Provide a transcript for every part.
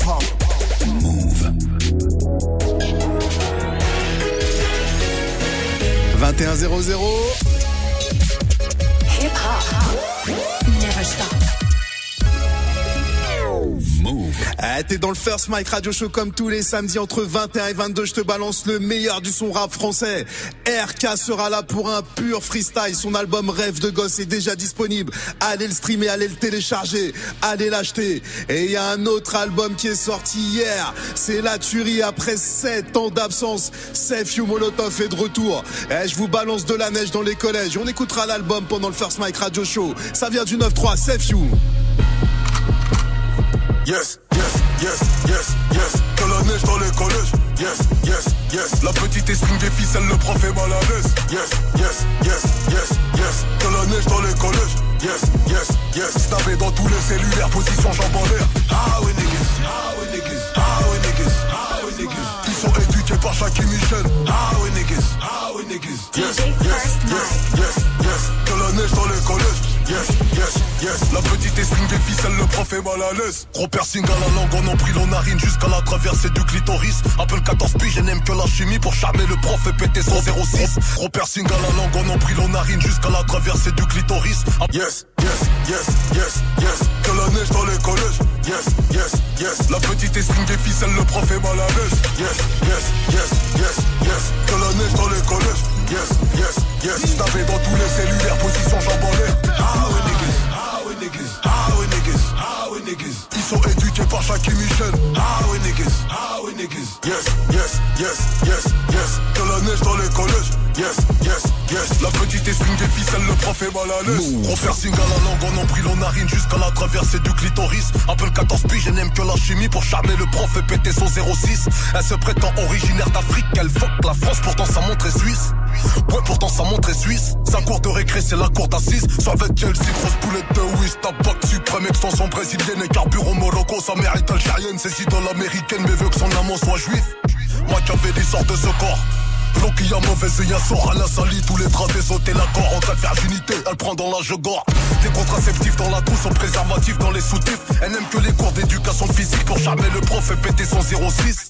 hip-hop. Move. 21-0-0. Hip-hop. Never stop. Move. T'es dans le First Mike Radio Show comme tous les samedis entre 21 et 22. Je te balance le meilleur du son rap français. RK sera là pour un pur freestyle. Son album Rêve de gosse est déjà disponible. Allez le streamer, allez le télécharger, allez l'acheter. Et il y a un autre album qui est sorti hier. C'est La Tuerie après 7 ans d'absence. Safe You Molotov est de retour. Je vous balance de la neige dans les collèges. On écoutera l'album pendant le First Mike Radio Show. Ça vient du 9-3, Safe You. Yes, yes, yes, yes, yes. Que la neige dans les collèges. Yes, yes, yes. La petite estime des ficelles, le prof est mal à l'aise. Yes, yes, yes, yes, yes. Que la neige dans les collèges. Yes, yes, yes. Stabé dans tous les cellulaires, position jambes en l'air. Ah oui niggas, ah oui niggas, ah oui niggas, ah oui niggas. Ils sont éduqués par Jackie Michel. Ah oui niggas, ah oui niggas. Yes, yes, yes, yes, yes. Que la neige dans les collèges. Yes, yes, yes. La petite estime des ficelles, le prof est mal à l'aise. Gros piercing à la langue, on en pris l'on narine jusqu'à la traversée du clitoris. Appelle 14 piges, je n'aime que la chimie pour charmer le prof et péter son 06. Gros piercing à la langue, on en pris l'on narine jusqu'à la traversée du clitoris. Yes, yes, yes, yes, yes. Que la neige dans les collèges. Yes, yes, yes. La petite estime des ficelles, le prof est mal à l'aise. Yes, yes, yes, yes, yes. Que la neige dans les collèges. Yes, yes, yes. Stabé dans tous les cellulaires, position jambes en l'air. Ah oui niggas, ah oui niggas, ah oui niggas, ah oui niggas. Ils sont éduqués par Jackie Michel. Ah oui niggas, ah oui niggas. Yes, yes, yes, yes, yes. Que la neige dans les collèges. Yes, yes, yes. La petite estime des ficelles, le prof est mal à l'aise. Gros piercing à la langue, on en pris l'on narine jusqu'à la traversée du clitoris. Appelle 14 piges, je n'aime que la chimie pour charmer le prof et péter son 06. Elle se prétend originaire d'Afrique, elle fuck la France, pourtant sa montre est suisse. Ouais, pourtant sa montre est suisse. Sa cour de récré, c'est la cour d'assises. Avec Chelsea, grosse boulette de whist. Tabac suprême, extension brésilienne et carburant Morocco. Sa mère est algérienne, ses idoles américaines, mais veut que son amant soit juif. Machiavelli sort de ce corps. Floki a mauvaise et y'a sort, elle a sali tous les draps des hôtels l'accord. En cas de virginité, elle prend dans l'âge gore. Des contraceptifs dans la trousse, son préservatif dans les soutifs. Elle n'aime que les cours d'éducation physique pour charmer le prof et péter son 06.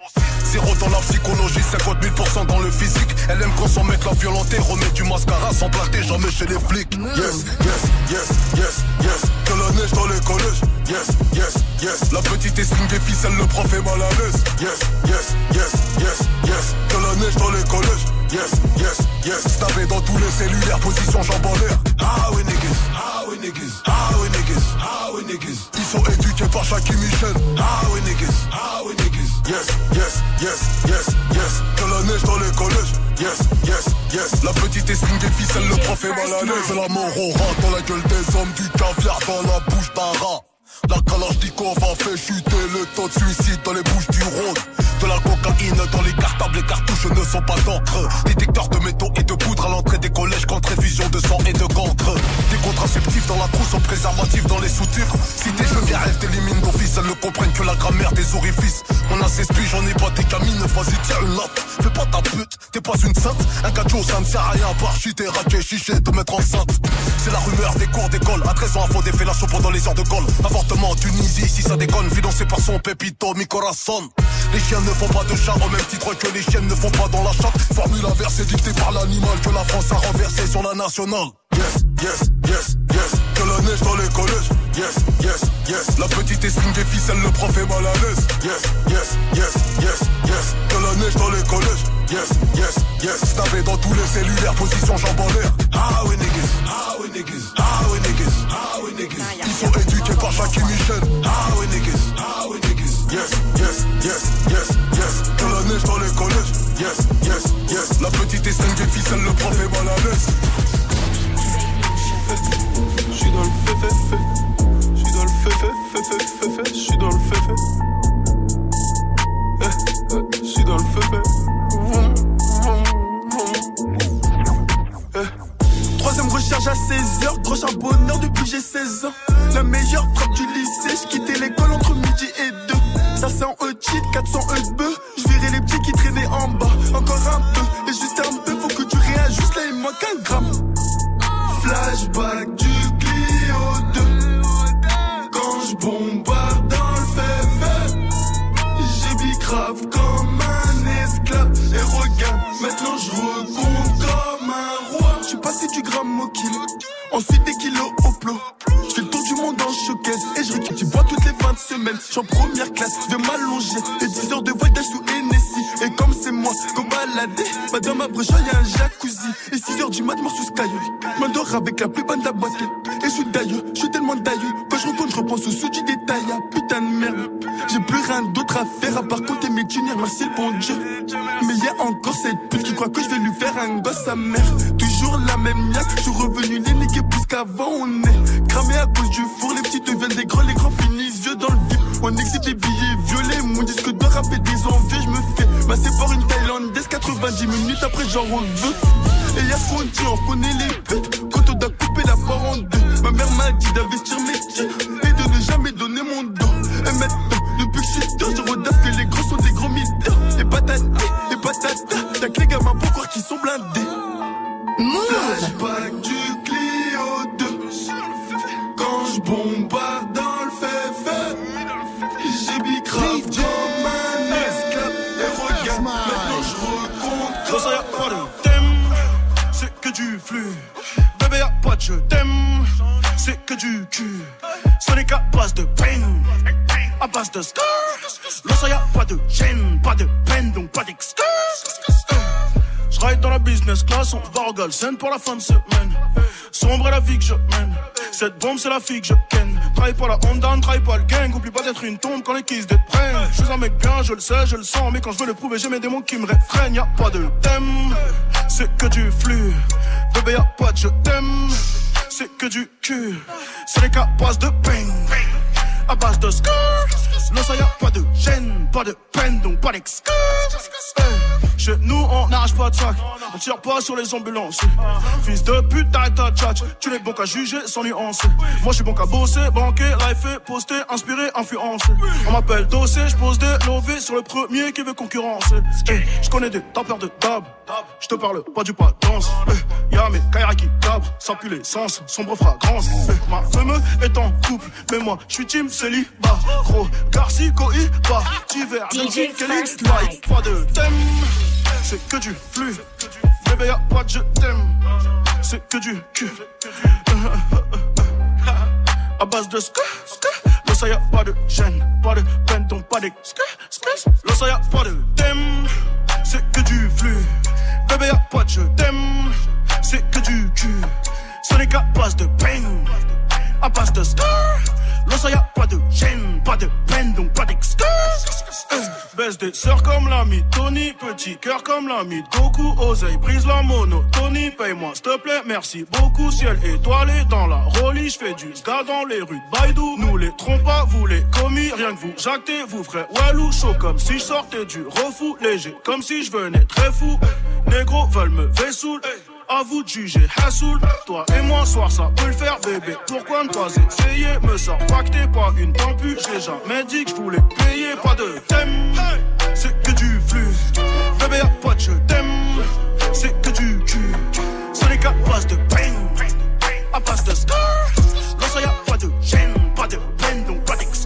Zéro dans la psychologie, 50 000% dans le physique. Elle aime quand son mec l'a violenté, remet du mascara sans blatter, jamais chez les flics. Yes, yes, yes, yes, yes. Que la neige dans les collèges. Yes, yes, yes. La petite estime des ficelles, le prof est mal à l'aise. Yes, yes, yes, yes, yes. Que la neige dans les collèges. Yes, yes, yes. Stabé dans tous les cellulaires, position jambes en l'air. Ah oui niggas, ah oui niggas, ah oui niggas, ah oui niggas. Ils sont éduqués par Jackie Michel. Ah oui niggas, ah oui niggas. Yes, yes, yes, yes, yes. Que la neige dans les collèges. Yes, yes, yes. La petite estime des ficelles, le prof est mal à l'aise. La mort au rat dans la gueule des hommes, du caviar dans la bouche d'un rat. La Kalachnikov a fait chuter le taux de suicide dans les Bouches du Rhône. De la cocaïne dans les cartables, les cartouches ne sont pas d'encre. Détecteurs de métaux et de poudre à l'entrée des collèges contre effusion de sang et de cancre. Des contraceptifs dans la trousse, au préservatif dans les sous-titres. Si tes jeux viens, elles t'éliminent d'office, elles ne comprennent que la grammaire des orifices. On a 16 piges, j'en ai pas des camines, vas-y tiens une latte. Fais pas ta pute, t'es pas une sainte. Un cacho ça ne sert à rien à part chuter, raquer, chicher, te mettre enceinte. C'est la rumeur des cours d'école, à 13 ans à fond des fellations pendant les heures de colle. Avortement en Tunisie, si ça déconne, financé par son pépito, mi corazon. Les chiens ne font pas de chat, au même titre que les chiennes ne font pas dans la chatte. Formule inversée dictée par l'animal que la France a renversé sur la nationale. Yes, yes, yes, yes. Que la neige dans les collèges. Yes, yes, yes. La petite estime des ficelles, le prof est mal à l'aise. Yes, yes, yes, yes, yes. Que la neige dans les collèges. Yes, yes, yes. Stabé dans tous les cellulaires, position jambes en l'air. Ah oui niggas, ah oui niggas, ah oui niggas, ah oui niggas. Ils sont éduqués par Jackie Michel. Ah oui niggas, ah oui niggas. Yes, yes, yes, yes, yes. Que la neige dans les collèges. Yes, yes, yes. La petite estime des ficelles, le prof est mal à l'aise. J'suis dans le fait. J'suis dans le fait. J'suis dans le fait. J'suis dans le fait. Troisième recharge à 16h, croche un bonheur depuis j'ai 16 ans. La meilleure frappe du lycée, j'quittais l'école entre midi et 2. Ça c'est en E-cheat, 400 E de bœuf. J'virais les petits qui traînaient en bas. Encore un peu, et juste un peu, faut que tu réajustes là il manque un gramme. semaine, je suis en première classe, je vais m'allonger. Et 10 heures de voyage sous Hennessy. Et comme c'est moi, qu'on balader, bah dans ma broche, y'a un jacuzzi. Et 6 heures du mat, mort sous Sky. M'endors avec la plus bonne de la boîte. Et je suis d'ailleurs, je suis tellement d'ailleurs. Quand je retourne, je repense au sous du détail. Ah putain de merde. J'ai plus rien d'autre à faire à part compter mes tunnels, merci le bon Dieu. Mais y'a encore cette pute qui croit que je vais lui faire un gosse sa mère. Toujours la même niaque, je suis revenu les niquer plus qu'avant. On est cramé à cause du four, les petits deviennent des grands, les grands finissent vieux dans le vide. On exhibe des billets violets, mon disque de rap et des envies. Je me fais masser par une Thaïlandaise, 90 minutes après j'en reviens. Et y'a ce qu'on dit, on connaît les putes. Quand on doit couper la part en deux, ma mère m'a dit d'investir mes tirs et de ne jamais donner mon dos. Et maintenant, depuis que je suis deux, je redaffe que les gros sont des gros mythos. Et patata, y'a que les gamins pour croire qu'ils sont blindés. Flashback du Clio 2. Quand je bombarde dans le fait, j'ai bicrave dans ma esclave. Et regarde, maintenant je recompte. Dans ça y'a pas de thème, c'est que du flux. Bébé y'a pas de je t'aime, c'est que du cul. Ce n'est qu'à base de peine, à base de scar. Dans ça y'a pas de gêne, pas de peine, donc pas d'excuse. J'ride dans la business class, on se barre au Galsen pour la fin de semaine. Sombre est la vie que je mène, cette bombe c'est la fille que je ken. Travaille pas la Honda, ne travaille pas le gang. Oublie pas d'être une tombe quand les kisses te prennent. Je suis un mec bien, je le sais, je le sens. Mais quand je veux le prouver, j'ai mes démons qui me réfrènent. Y'a pas de thème, c'est que du flux. Bébé y'a pas de je t'aime, c'est que du cul. C'est les cas base de peine, à base de scar. Non ça y'a pas de gêne, pas de peine, donc pas d'excuse. Chez nous on n'arrache pas de sac, on tire pas sur les ambulances. Fils de pute, t'arrêtes ta tchatch, tu n'es bon qu'à juger sans nuance. Moi je suis bon qu'à bosser, banquer, lifer, poster, inspirer, influencer. On m'appelle Dossé, je pose des lovés sur le premier qui veut concurrencer. Je connais des tapeurs de dab, je te parle pas du pas danse. Y'a mes Kaira qui tapent, ça pue l'essence, sombre fragrance. Ma femme est en couple, mais moi je suis team célibat. Gros Garci, Cohiba, divers, DJ First Light, pas de thème. C'est que du flux, bébé y'a pas de je t'aime, c'est que du cul. À base de ska, là ça y'a pas de gêne, pas de peine, donc pas d'excuse. Là ça y'a pas de thème, c'est que du flux, bébé y'a pas de je t'aime, c'est que du cul. Ce n'est qu'à base de peine, à base de ska. Là ça y'a pas de gêne, pas de peine, donc pas d'excuse. Baisse des sœurs comme l'ami Tony, petit cœur comme l'ami Goku. Oseille brise la monotonie, paye-moi s'il te plaît, merci beaucoup. Ciel étoilé dans la rollie, j'fais du ska dans les rues de Baïdou. Nous les trompas, vous les commis, rien que vous jactez, vous ferez walou. Chaud comme si je sortais du refou, léger comme si je venais très fou. Négros veulent me vessoul, à vous de juger, Hassoul. Toi et moi, soir, ça peut le faire, bébé. Pourquoi ne pas essayer? Me sors pas que t'es pas une tempue. J'ai jamais dit que je voulais payer. Pas de thème, c'est que du flux. Bébé, y'a pas de je t'aime, c'est que du cul. Ce n'est qu'à base de peine, à base de scar. Là, ça y'a pas de gêne, pas de peine, donc pas d'excuse.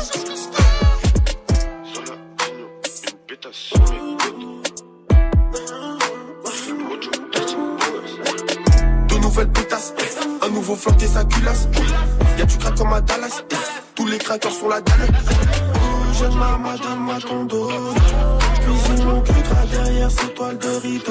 Nouvelle pétasse, un nouveau flotte et sa culasse. Y'a du crack comme à Dallas, tous les craqueurs sont la dalle. Jeune maman, donne-moi ton dos. Cuisine mon cul, derrière ces toiles de rideau.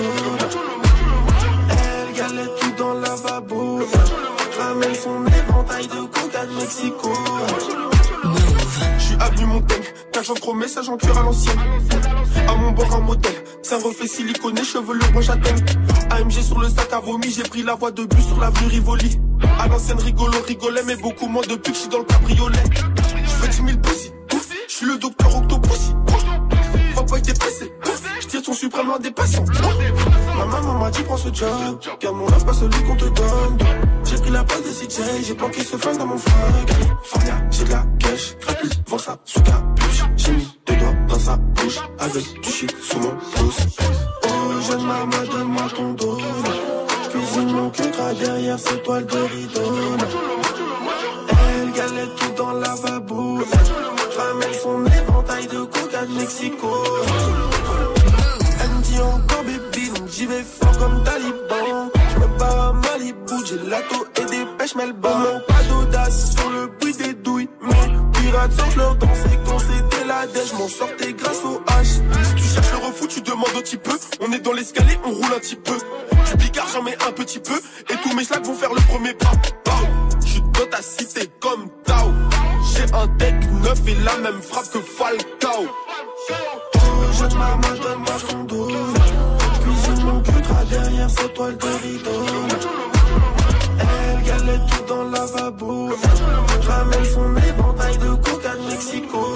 Elle galette tout dans le lavabo. Ramène son éventail de coca de Mexico. J'suis avenue Montaigne, cachant trop message en cuir à l'ancienne. À mon bord un modèle, c'est un reflet siliconé, cheveux le brun châtaigne. AMG sur le sac à vomi, j'ai pris la voie de bus sur l'avenue Rivoli. À l'ancienne rigolait, mais beaucoup moins depuis que j'suis dans le cabriolet. J'fais 10 000 pussy, j'suis le docteur Octopussy. Va pas être pressé, j'tire ton suprême loin des patients. Ma maman m'a dit prends ce job, car mon love pas celui qu'on te donne. J'ai pris la place de CJ, j'ai planqué ce flingue dans mon flingue. California, j'ai de la cash, rapide, vends ça sous capuche. J'ai mis 2 doigts dans sa bouche, avec du shit sous mon pouce. Oh jeune maman, donne-moi ton dos. Cuisine mon cul derrière ces toiles de rideau. Elle galette tout dans le lavabo. Ramène son éventail de coca de Mexico. Elle me dit encore baby, donc j'y vais fort comme Taliban. J'me barre à Malibu, j'ai lato et des pêches, mais le bon. Pas d'audace sur le bruit des douilles, mais 400, je leur dansais quand c'était la dèche. Je m'en sortais grâce au H. Si tu cherches le refou, tu demandes un petit peu. On est dans l'escalier, on roule un petit peu. Du bigard, j'en mets un petit peu. Et tous mes schlags vont faire le premier pas. J'suis dans ta cité comme Tao. J'ai un deck neuf et la même frappe que Falcao. Jette ma main, donne-moi ton dos. Cuisine mon cul, derrière cette toile de rideau. Elle galette tout dans le lavabo. Ramène son éventail de coca de Mexico.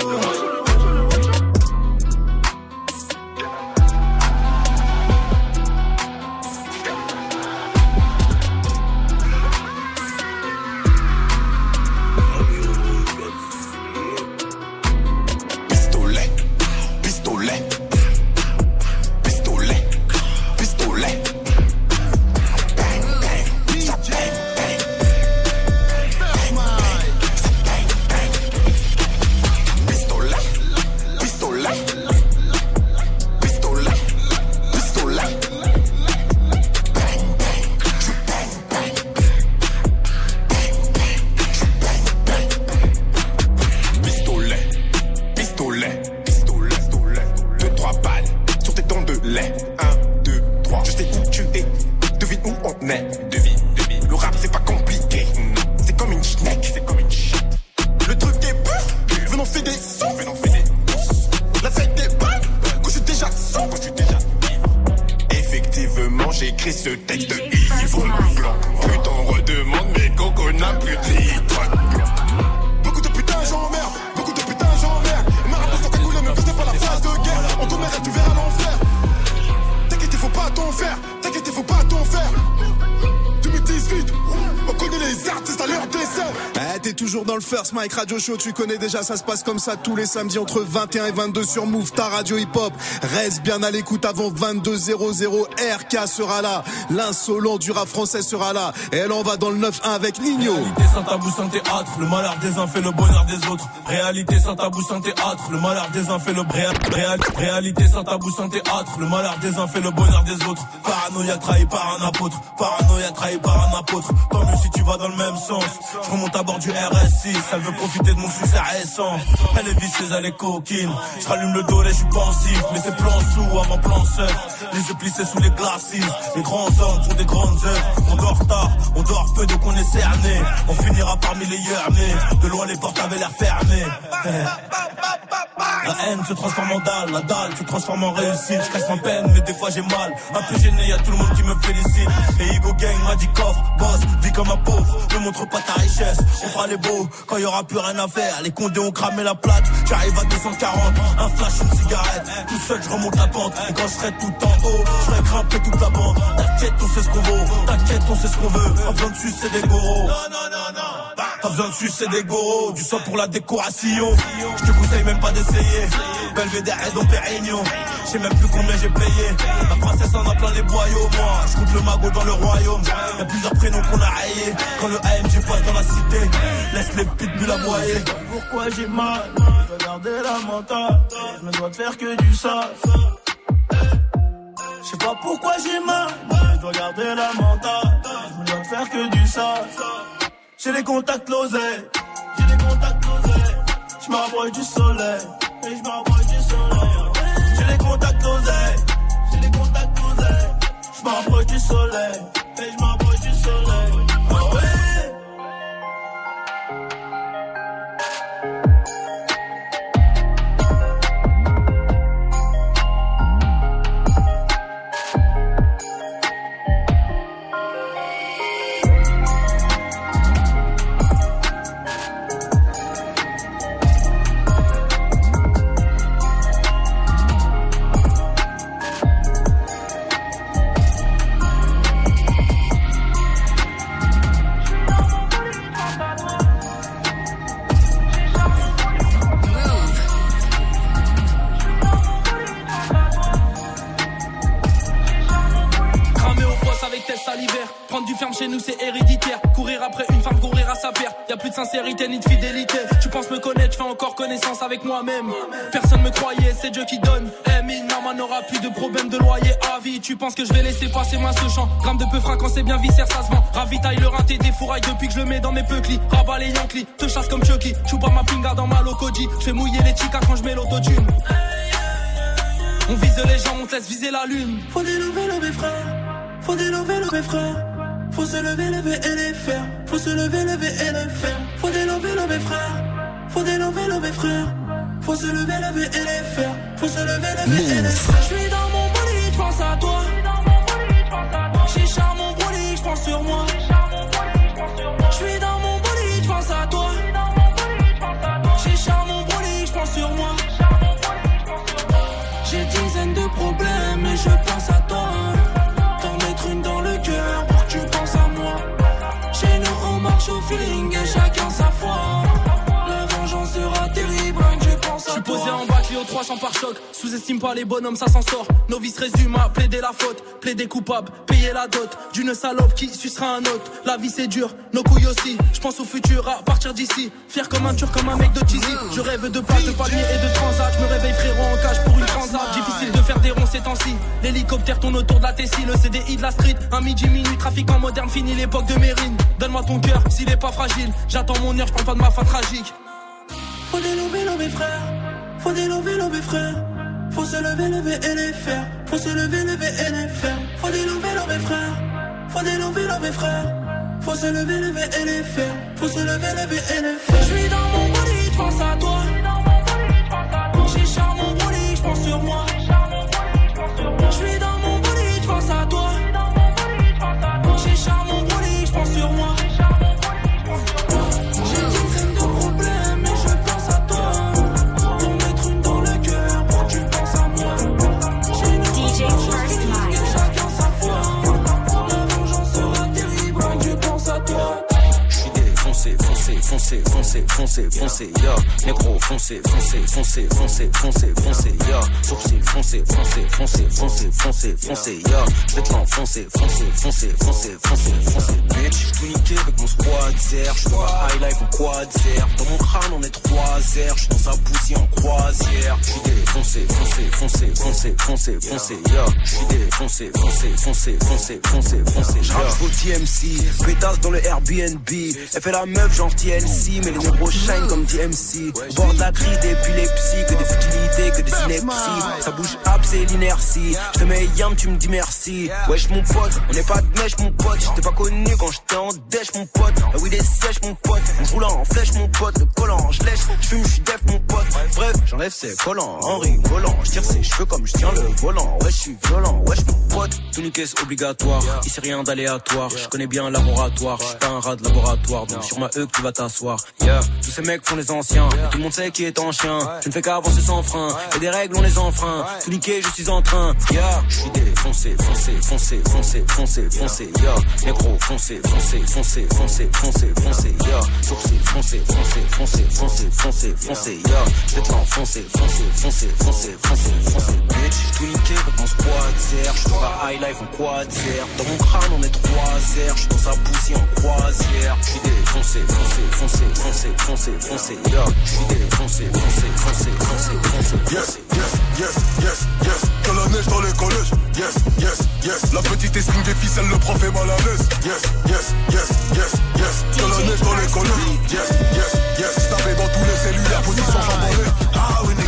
First Mike Radio Show, tu connais déjà, ça se passe comme ça tous les samedis entre 21 et 22 sur Move, ta radio hip-hop. Reste bien à l'écoute avant 22h00. RK sera là, l'insolent du rap français sera là. Et là on va dans le 9-1 avec Nino. Réalité sans tabou, sans théâtre, le malheur des uns fait le bonheur des autres. Réalité sans tabou, sans théâtre, le malheur des uns fait le réalité sans tabou, sans théâtre, le malheur des uns fait le bonheur des autres. Paranoïaque trahi par un apôtre, paranoïaque trahi par un apôtre. Tant mieux si tu vas dans le même sens. Je remonte à bord du RS6. Elle veut profiter de mon succès récent. Elle est vicieuse, elle est coquine. Je rallume le dos, là je suis pensif. Mais c'est plan sous avant plan seul. Les yeux plissés sous les glacis. Les grands hommes font des grandes œuvres. On dort tard, on dort peu, donc on est cerné. On finira parmi les yernés. De loin les portes avaient l'air fermées. La haine se transforme en dalle, la dalle se transforme en réussite. Je casse ma peine, mais des fois j'ai mal. Un peu gêné, y'a tout le monde qui me félicite. Et Igo Gang m'a dit coffre, boss, vis comme un pauvre. Ne montre pas ta richesse, on fera les beaux. Quand y aura plus rien à faire, les condés ont cramé la plaque. J'arrive à 240, un flash, une cigarette. Tout seul, je remonte la pente. Et quand je serai tout en haut, je vais grimper toute la bande. T'inquiète, on sait ce qu'on vaut. T'inquiète, on sait ce qu'on veut. Pas besoin de sucer des goros. Non. Pas besoin de sucer des goros. Du sang pour la décoration. Je te conseille même pas d'essayer. Belvédère et Dom Pérignon. Je sais même plus combien j'ai payé. La princesse en a plein les boyaux. Moi, je compte le magot dans le royaume. Y'a plusieurs prénoms qu'on a rayés. Quand le AMG passe dans la cité, laisse les pitbulls aboyer. Pourquoi j'ai mal? Je dois garder la mentale. Je me dois de faire que du sale. Je sais pas pourquoi j'ai mal. Je dois garder la mentale. Je me dois de faire que du sale. J'ai les contacts l'oseille. Je m'approche du soleil. Et je m'approche du soleil. J'ai les contacts l'oseille. Je m'approche du soleil. Et je m'approche du soleil. Oh ouais. sincérité ni de fidélité. Tu penses me connaître, je fais encore connaissance avec moi-même. Personne me croyait, c'est Dieu qui donne. Mina n'aura plus de problème de loyer à vie. Tu penses que je vais laisser passer moi ce champ? Gramme de peu quand c'est bien viscère, ça se vend. Ravitaille le rinté des fourrailles depuis que je le mets dans mes peuklis. Rabat les Yankees, te chasse comme Chucky. Chouba ma pinga dans ma locoji. Je fais mouiller les chicas quand je mets l'autotune. On vise les gens, on te laisse viser la lune. Faut délever, lever frère. Faut délever, lever frère. Faut se lever, lever et les faire. Faut se lever, lever et les faire. Faut délever, lever frère. Faut délever, lever frère. Faut se lever, lever et les faire. Faut se lever, lever et les faire. J'suis dans mon bolide, j'pense à toi. J'écharpe mon bolide, j'pense sur moi. J'suis dans mon bolide, j'pense à toi. J'écharpe mon bolide, j'pense sur moi. J'ai dizaines de problèmes et je pense à toi. T'en mettre une dans le cœur pour que tu penses à moi. Chez nous on marche au feeling et chacun sa foi. La vengeance sera terrible, rien que je pense à toi. J'suis posé en bas, Clio 300 par choc. Sous-estime pas les bonhommes, ça s'en sort. Novice résume à plaider la faute, plaider coupable, payer la dot d'une salope qui sucera un autre. La vie c'est dur, nos couilles aussi. J'pense au futur à partir d'ici. Fier comme un turc, comme un mec de cheesy. Je rêve de plages, de palmiers et de transat. Je me réveille frérot en cage pour une transat. Difficile de faire des ronds ces temps-ci. L'hélicoptère tourne autour de la Tessie. Le CDI de la street, un midi minuit. Trafic en moderne, fini l'époque de Mérine. Donne-moi ton cœur s'il est pas fragile. J'attends mon heure, j'parle pas de ma fin tragique. Faut délever, lever frère. Faut délever, lever frère. Faut se lever, lever et les faire. Faut se lever, lever et les faire. Faut délever, lever frère. Faut délever, lever frère. Faut se lever, lever et les faire. Faut se lever, lever et les faire. J'suis dans mon bolide, j'pense à toi. J'écharpe mon bolide, j'pense sur moi. J'suis dans mon bolide, j'pense à toi. J'écharpe mon bolide, j'pense sur moi. J'ai dizaines de problèmes et je pense à toi. T'en mettre une dans le cœur pour que tu penses à moi. DJ First Mike. Et chacun sa foi. La vengeance sera terrible, rien que je pense à toi. J'suis défoncé, foncé, ya. Négro, foncé, ya. Sourcil, foncé, ya. J'vais te l'enfoncer, foncé, bitch. J'suis niqué avec mon squad zer. J'suis dans la high life en quad zer. Dans mon crâne on est 3 zer. J'suis dans sa poussie en croisière. J'suis défoncé, ya. J'suis défoncé, j'rappe au DMC. Pétasse dans le Airbnb. Elle fait la meuf genre TLC. Mais les négros shine comme DMC. Au bord de la crise d'épilepsie. Que des futilités, que des inepties. Ça bouge up, c'est l'inertie. J'te mets yam, tu me dis merci. Wesh mon pote, on n'est pas de mèche mon pote. J't'ai pas connu quand j'étais en dèche mon pote. La weed est sèche mon pote. On roule en flèche mon pote. Le collant, j'lèche, j'fume, j'suis def mon pote. Bref, j'enlève ses collants en rigolant. J'tire ses cheveux comme j'tiens le volant. Wesh, j'suis violent, wesh mon pote. Tout niquer c'est obligatoire. Ici rien d'aléatoire. J'connais bien le laboratoire. J'suis pas un rat de laboratoire. Donc sur ma que tu vas t'asseoir. Yeah, tous ces mecs font les anciens. Tout le monde sait qui est en chien. Je ne fais qu'avancer sans frein. Et des règles on les enfreint. Tout niquer, je suis en train. Yeah, je suis défoncé, yeah. Négro, foncé, yeah. Sourcil, foncé, yeah. Je vais te l'enfoncer, foncé, bitch. Tout niqué avec mon squad zer. Je suis dans la high life en quad zer. Dans mon crâne on est 3 zer. Je suis dans sa poussie en croisière. Je suis défoncé, yeah. Je suis défoncé, Yes. Que la neige dans les collèges. Yes. La petite estime des ficelles, le prof est mal à l'aise. Yes. Que la neige dans les collèges. Yes. Tapé dans tous les cellules, position chambonnée. Ah oui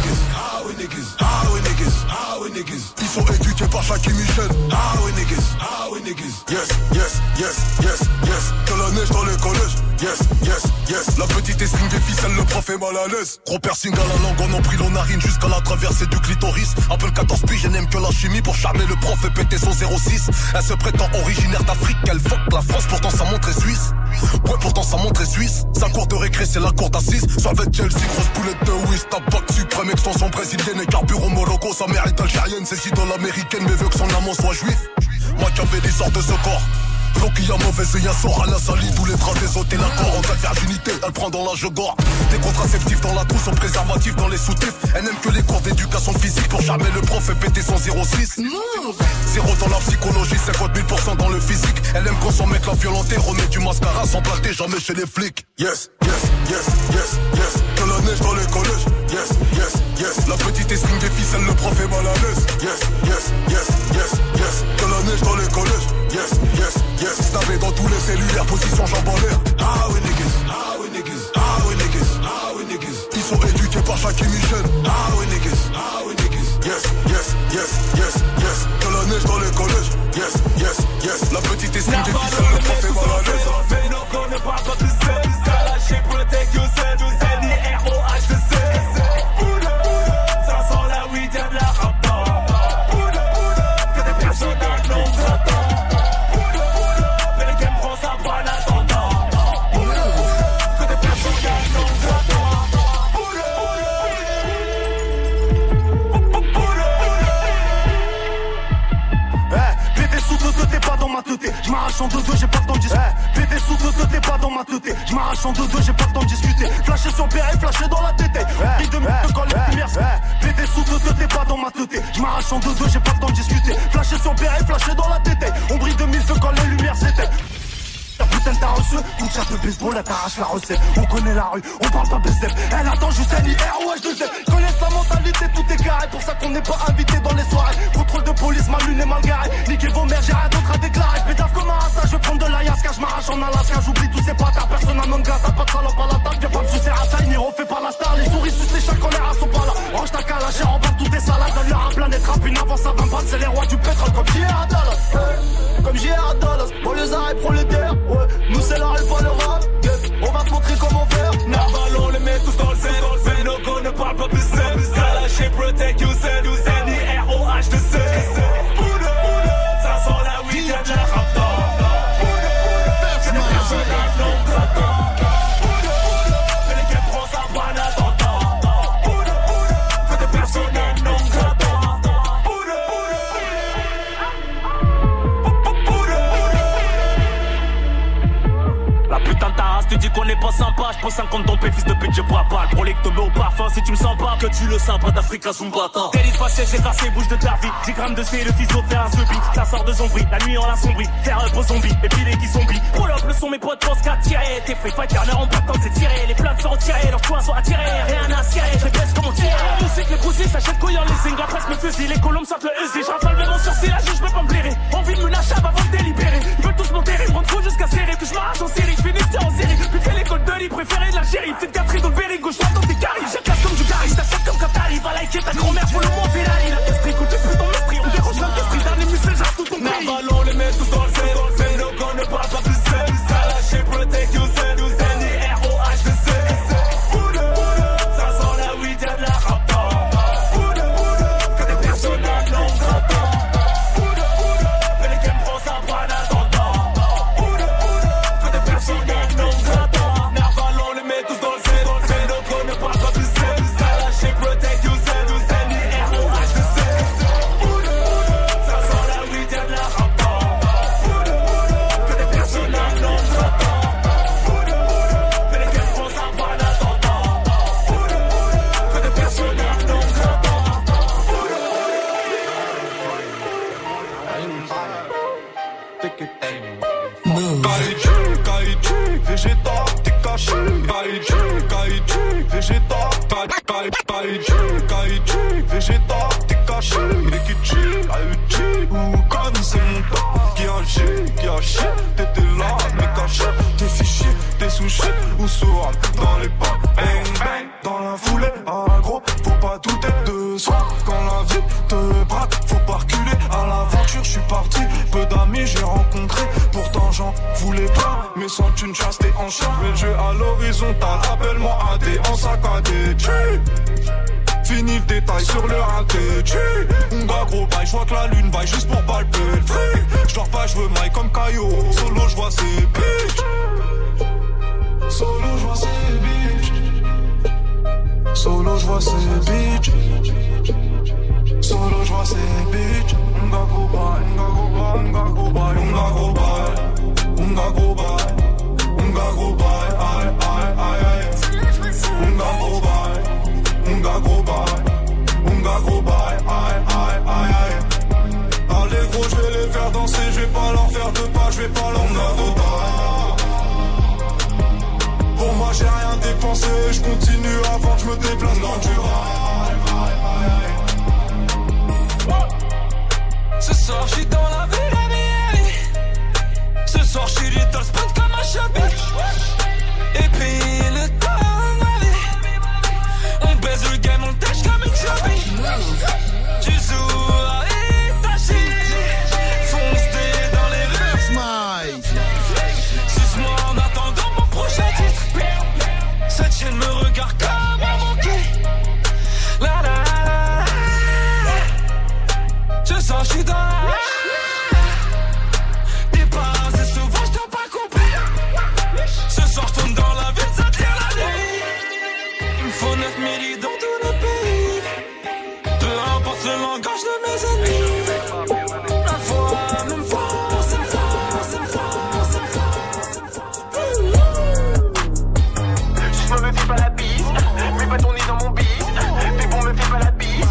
niggas. Ils sont éduqués par Jackie Michel. Ah oui niggas. Yes. Que la neige dans les collèges. Yes. La petite estime des ficelles, le prof est mal à l'aise. Gros piercing à la langue, on emprit l'on narine jusqu'à la traversée du clitoris. Appelle 14 piges, elle n'aime que la chimie pour charmer le prof et péter son 06. Elle se prétend originaire d'Afrique, elle fuck la France, pourtant sa montre est suisse. Ouais, pourtant sa montre est suisse. Sa cour de récré, c'est la cour d'assises. Salvet Chelsea, grosse boulette de whist. Tabac suprême, extension brésilienne et carburant Moloko. Sa mère est algérienne, ses idoles américaines, mais veut que son amant soit juif. Moi qui avais des sortes de ce corps. Bloquilla mauvaise et y'a Sorana sali. Tous les draps des hôtels accords en cas de virginité. Elle prend dans l'âge gore. Des contraceptifs dans la trousse, en préservatif dans les soutifs. Elle n'aime que les cours d'éducation physique. Pour jamais le prof fait péter son 06. Zéro dans la psychologie, 50 000% dans le physique. Elle aime quand son mec l'a violenté. Remet du mascara sans plater, jamais chez les flics. Yes, yes, yes, yes, yes. De la neige dans les collèges. Yes, yes, yes. La petite estime des ficelles, le prof est mal à l'aise. Yes, yes, yes, yes, yes. De la neige dans les collèges. Yes, yes, yes. Snabé dans tous les cellulaires, position jambe en l'air. Ah oui niggas, ah oui niggas, ah oui niggas, ah oui niggas. Ils sont éduqués par Jackie Michel. Ah oui niggas, ah oui niggas. Yes, yes, yes, yes, yes. De la neige dans les collèges. Yes, yes, yes. La petite estime des ficelles, le prof est mal à l'aise. Mais non qu'on ne parle pas de seul. Ça lâche protect yourself. N-I-R-O-H-D-C. Ça sent la weed, y'a de la raptor. Que des personnes non grattants. Mais les games prend sa pointe attendant. Que des personnes non grattants. Pété sous deux, t'es pas dans ma teuté. J'm'arrache en deux, j'ai pas le temps de discuter. Pété sous deux, t'es pas dans ma teuté. J'm'arrache en deux, j'ai pas le temps de discuter. Flasher sur Perret, flasher dans la tête. Bille de merde quand les lumières. Pété sous deux, t'es pas dans ma teuté. J'm'arrache en deux, j'ai pas le temps de discuter. Flasher sur Perret, flasher dans la tête. On brille de mille feux quand les lumières s'éteignent. Putain t'as reçu, coup de chat de baseball, elle t'arrache la recette. On connaît la rue, on parle pas BSF. Elle attend juste un IROH2Z. Connaissent la mentalité, tout est carré. Pour ça qu'on n'est pas invité dans les soirées. Contrôle de police, ma lune est mal garée. Niquez vos mères, j'ai rien d'autre à déclarer. J'pédave comme un rasta, je vais prendre de l'ayaska. J'm'arrache en Alaska, j'oublie tous ces bâtards. Personne à non grata, pas de salope à la table. Viens pas me sucer à taille, ni refait par la star. Les souris sucent les chats quand les rats sont pas là. Range ta calage, en bas toutes tes salades. Donne-leur un planète rap, une avance à 20 balles. C'est les rois du pétrole comme J.R. à Dallas. Comme J.R. à Dallas. Pour les arrêts prolétaires, ouais. Nous c'est la rue, pas le rap. On va te montrer comment faire. Naval, on les met tous dans le zen. Mais no go ne parle pas plus seul. Ça lâche protect yourself. N-I-R-O-H-D-C. Ça sent la weed, y'a de la raptor. C'est des personnages non grattants. Mais les gars prennent sa pointe attendant. Que des personnages non grattants. La putain de ta race te dit qu'on est pas sympa. J'prends 50 ton fils de pute, je bois pas. Le prolec te met au parfum si tu me sens pas. Que tu le sens pas d'Afrique à son bâtard. Délit faciès, j'ai tracé bouche de ta vie. 10 grammes de C, le fils d'eau faire un zombie. Ça sort de zombie, la nuit on l'assombrit. Faire un gros zombie, et puis les qui zombies. Pull up le son, mes potes pensent qu'à tirer. Tes free fighters n'auront pas le temps de s'étirer. Les plaques seront tirées, leurs choix sont attirés. Rien à cirer, je baisse comme on tire. On sait que les groussis s'achètent couillant les signes. La presse me fusille, les colombes sortent le Uzi. J'rafale même mon sursis, la juge peux pas me blairer. Envie de me lâcher avant de délibérer. Ils veulent tous m'enterrer, me rendre fou jusqu'à serrer. Que je m'arrache en série, je finis en série. Puis fais l'école de lit préférée de l'Algérie. Petite Catherine dans le Berry, gauche droite dans tes caries. Je casse comme du Gary, je t'achète comme quand t'arrives. Va liker ta grand-mère, faut le moins Ferrari. La testrie, écoute plus ton esprit. On dérange l'industrie, dans les muscles, j'arrive tout ton pays. Naval, on les met tous dans le zen. Mais no go ne parle pas plus seul. Ça lâche protect yourself. N-I-R-O-H-D-C. Ça sent la weed, y'a de la raptor. Que des personnages non grattants. Mais les games prennent sa pointe attendant. Que des personnages non grattants. Naval, on les met tous dans le zen. Mais no go ne parle pas plus seul. Ça lâche protect yourself. N-I-R-O-H-D-C. Ça sent la weed, y'a de la raptor. Que des personnages non grattants. Mais les games prennent sa pointe attendant. Que des personnages non grattants. Kaiju, végétal, t'es caché. Kaiju, végétal, Kaiju, végétal, t'es caché. Rikichi, Ayuchi, ou Kani, c'est mon temps. Qui agit, t'étais là, mais caché. T'es fichier, t'es sous-chef, ou sous-rame, dans les pas. Bang, bang, dans la foulée, agro, faut pas douter de soi. Quand la vie te braque, faut pas reculer. À l'aventure, j'suis parti, peu d'amis j'ai rencontré. Pourtant j'en voulais pas, mais sans une chasse t'es en charge. Mais le jeu à l'horizontale, appelle-moi AD en saccadé. Fini le détail sur le raté. On va gros bail, j'vois que la lune baille juste pour palper le fric. J'dors pas, j'veux maille comme Caillot. Solo j'vois ces bitches. Solo j'vois ces bitches. Solo j'vois ces bitches. Solo j'vois ces bitches. Unga go bye, unga go bye, unga go bye, unga go bye, unga go bye, unga go bye, aïe aïe aïe aïe. Unga go bye, unga go bye, unga go bye, aïe aïe aïe aïe. Allez gros, je vais les faire danser, je vais pas leur faire de pas, je vais pas leur faire de pas. Pour moi j'ai rien dépensé, je continue avant que je me déplace dans du rail. Ce soir j'suis dans la ville à Miami. Ce soir j'suis little spot comme un chabit. Et puis le temps de ma vie. On baise le game, on tâche comme une chabie. Tu joues à Itachi. Fonce dans les rues. Smile. Suce-moi en attendant mon prochain titre. Cette chaîne me regarde comme un monkey. La la la. Je sens j'suis dans la. Dépassé souvent j't'ai pas compris. Ce soir j'tourne dans la ville, ça tire la nuit. Il me faut 9 millis dans tout le pays. Peu importe le langage de mes ennemis. La foi me force, me force, me force, me force. Juste me fais pas la bise, mets pas ton nez dans mon bise. T'es bon, me fais pas la bise.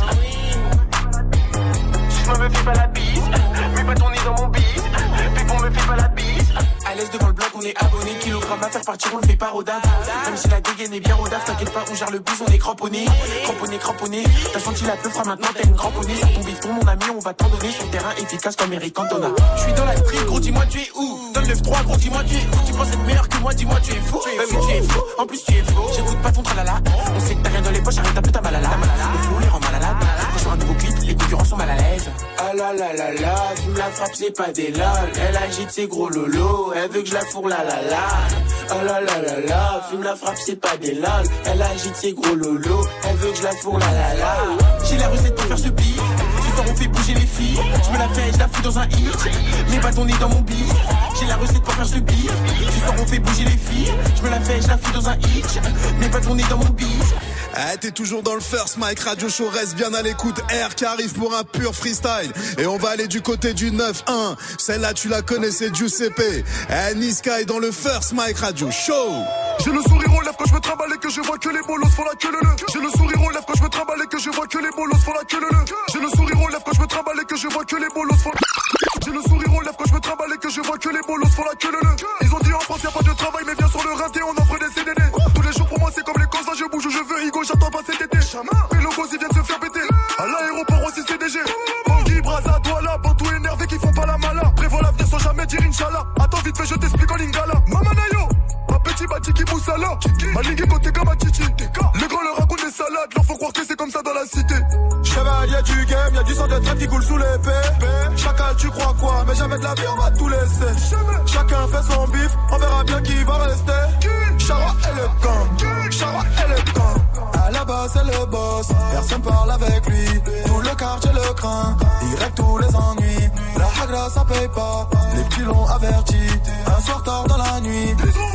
Juste me fais pas la bise, mets pas ton nez dans mon bise. T'es bon, me fais pas la bise. À l'aise devant le bloc, on est abonné. Kilogramme à faire partir, on le fait pas au daf. Même si la dégaine est bien au daf, t'inquiète pas, on gère le bus, on est cramponné. Cramponné, cramponné. T'as senti la teufra, maintenant t'as une cramponnée. Sur ton bifton, mon ami, on va t'en donner. Sur le terrain efficace comme Eric Cantona. J'suis dans la street, gros, dis-moi tu es où? Donne 9-3, gros, dis-moi tu es où? Tu penses être meilleur que moi, dis-moi tu es fou. Bah oui, tu es fou, en plus tu es faux. J'écoute pas ton tralala. On sait que t'as rien dans les poches, arrête taper ta malala. Le flow les rend malades. Quand sur un nouveau clip, les concurrents sont mal à l'aise. Ah la la la la, fume la frappe, c'est pas des lol. Elle agite ses gros lolos, elle veut que je la fourre la la la. Ah la la la la, fume la frappe, c'est pas des lol. Elle agite ses gros lolos, elle veut que je la fourre la la la. J'ai la recette pour faire ce beat. Ce soir on fait bouger les filles. Je me la fais, je la fous dans un hit. Mets pas ton nez dans mon beat. J'ai la recette pour faire ce beat. Ce soir on fait bouger les filles. Je me la fais, je la fous dans un hit. Mets pas ton nez dans mon beat. Eh, t'es toujours dans le First Mike Radio Show, reste bien à l'écoute. R qui arrive pour un pur freestyle. Et on va aller du côté du 9-1. Celle-là, tu la connais, c'est Giuseppe. Eh, Niska est dans le First Mike Radio Show. J'ai le sourire aux lèvres quand je me trimballe et que je vois que les bolos font la queue le. J'ai le sourire aux lèvres quand je me trimballe et que je vois que les bolos font la queue le. J'ai le sourire aux lèvres quand je me trimballe et que je vois que les bolos font. J'ai le sourire aux lèvres quand je me trimballe et que je vois que les bolos font la queue le. Ils ont dit en France y'a pas de travail mais viens sur le rinté on offre des CDD. Tous les jours pour moi c'est comme les cons, je bouge où je veux, Higo j'attends pas cet été. Mais logos ils viennent se faire péter. À l'aéroport aussi CDG. Bangui, Braza, Douala, Bantou énervé qui font pas la mala. Prévois l'avenir sans jamais dire Inch'Allah. Attends vite fait je t'explique en lingala. Mamanayo, ma petit bati qui moussala. Ma ligue côté comme un titi. Les grands leur racontent des salades, leur faut croire que c'est comme ça dans la cité. Chevalier du game, y'a du sang de traite qui coule sous l'épée. Chacun tu crois quoi, mais jamais de la vie on va tout laisser. Chacun fait son bif, on verra bien qui va rester. Chara et le camp, Chara et le camp. À la base c'est le boss, personne parle avec lui. Tout le quartier le craint, il règle tous les ennuis. La hagra ça paye pas, les petits l'ont averti. Un soir tard dans la nuit,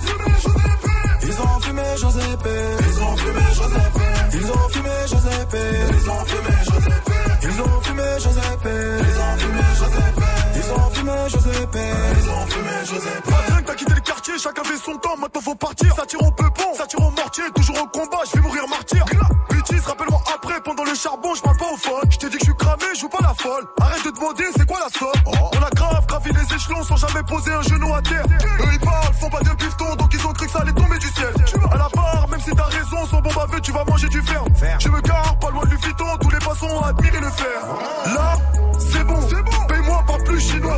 ils ont fumé Giuseppe. Ils ont fumé Giuseppe. Ils ont fumé Giuseppe. Ils ont fumé Giuseppe. Ils ont fumé Giuseppe. Ils ont fumé Giuseppe. Ils ont fumé Giuseppe. Ils ont fumé Giuseppe. Pas que t'as quitté le quartier, chacun fait son temps, maintenant faut partir. Ça tire au peupon, ça tire au mortier, toujours au combat, je vais mourir martyr. Bêtise, rappelle-moi après, pendant le charbon, je parle pas aux folles. Je t'ai dit que je suis cramé, je joue pas la folle. Arrête de demander, c'est quoi la somme. On a grave gravi les échelons sans jamais poser un genou à terre. Eux ils parlent, font pas de bifton, donc ils ont cru que ça allait tomber du ciel. À la barre, même si t'as raison, son bon baveux, tu vas manger du fer. Je me gare, pas loin du fiton, tous les passants ont admiré le fer. Là, c'est bon, paye-moi pas plus chinois.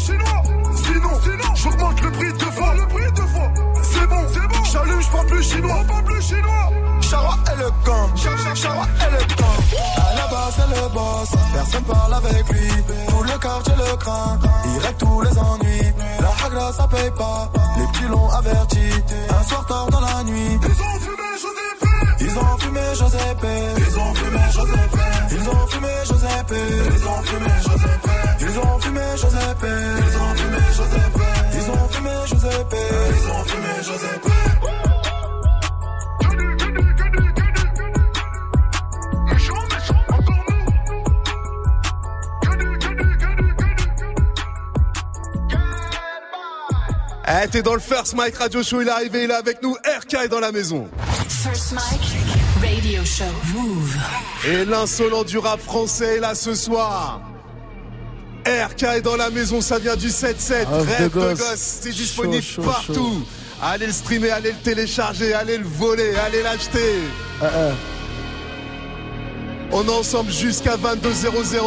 Sinon, j'augmente le prix deux fois. C'est bon, j'allume, j'parle plus chinois. Chara et le camp, Chara et le camp. À la base c'est le boss, personne parle avec lui. Tout le quartier le craint, il règle tous les ennuis. La hagra ça paye pas, les petits l'ont averti. Un soir tard dans la nuit, ils ont fumé Giuseppe. Ils ont fumé Giuseppe. Ils ont fumé Giuseppe. Ils ont fumé Giuseppe. Ils ont fumé Giuseppe. Ils ont fumé Giuseppe. Ils ont fumé Giuseppe. Ils ont fumé Giuseppe. Ils ont fumé Giuseppe. Eh, t'es dans le First Mike Radio Show, il est arrivé, il est avec nous, RK est dans la maison. First Mike Radio Show. Move. Et l'insolent du rap français est là ce soir. RK est dans la maison, ça vient du 7-7. Rêve de gosse, c'est disponible partout. Allez le streamer, allez le télécharger, allez le voler, allez l'acheter. On est ensemble jusqu'à 22h00.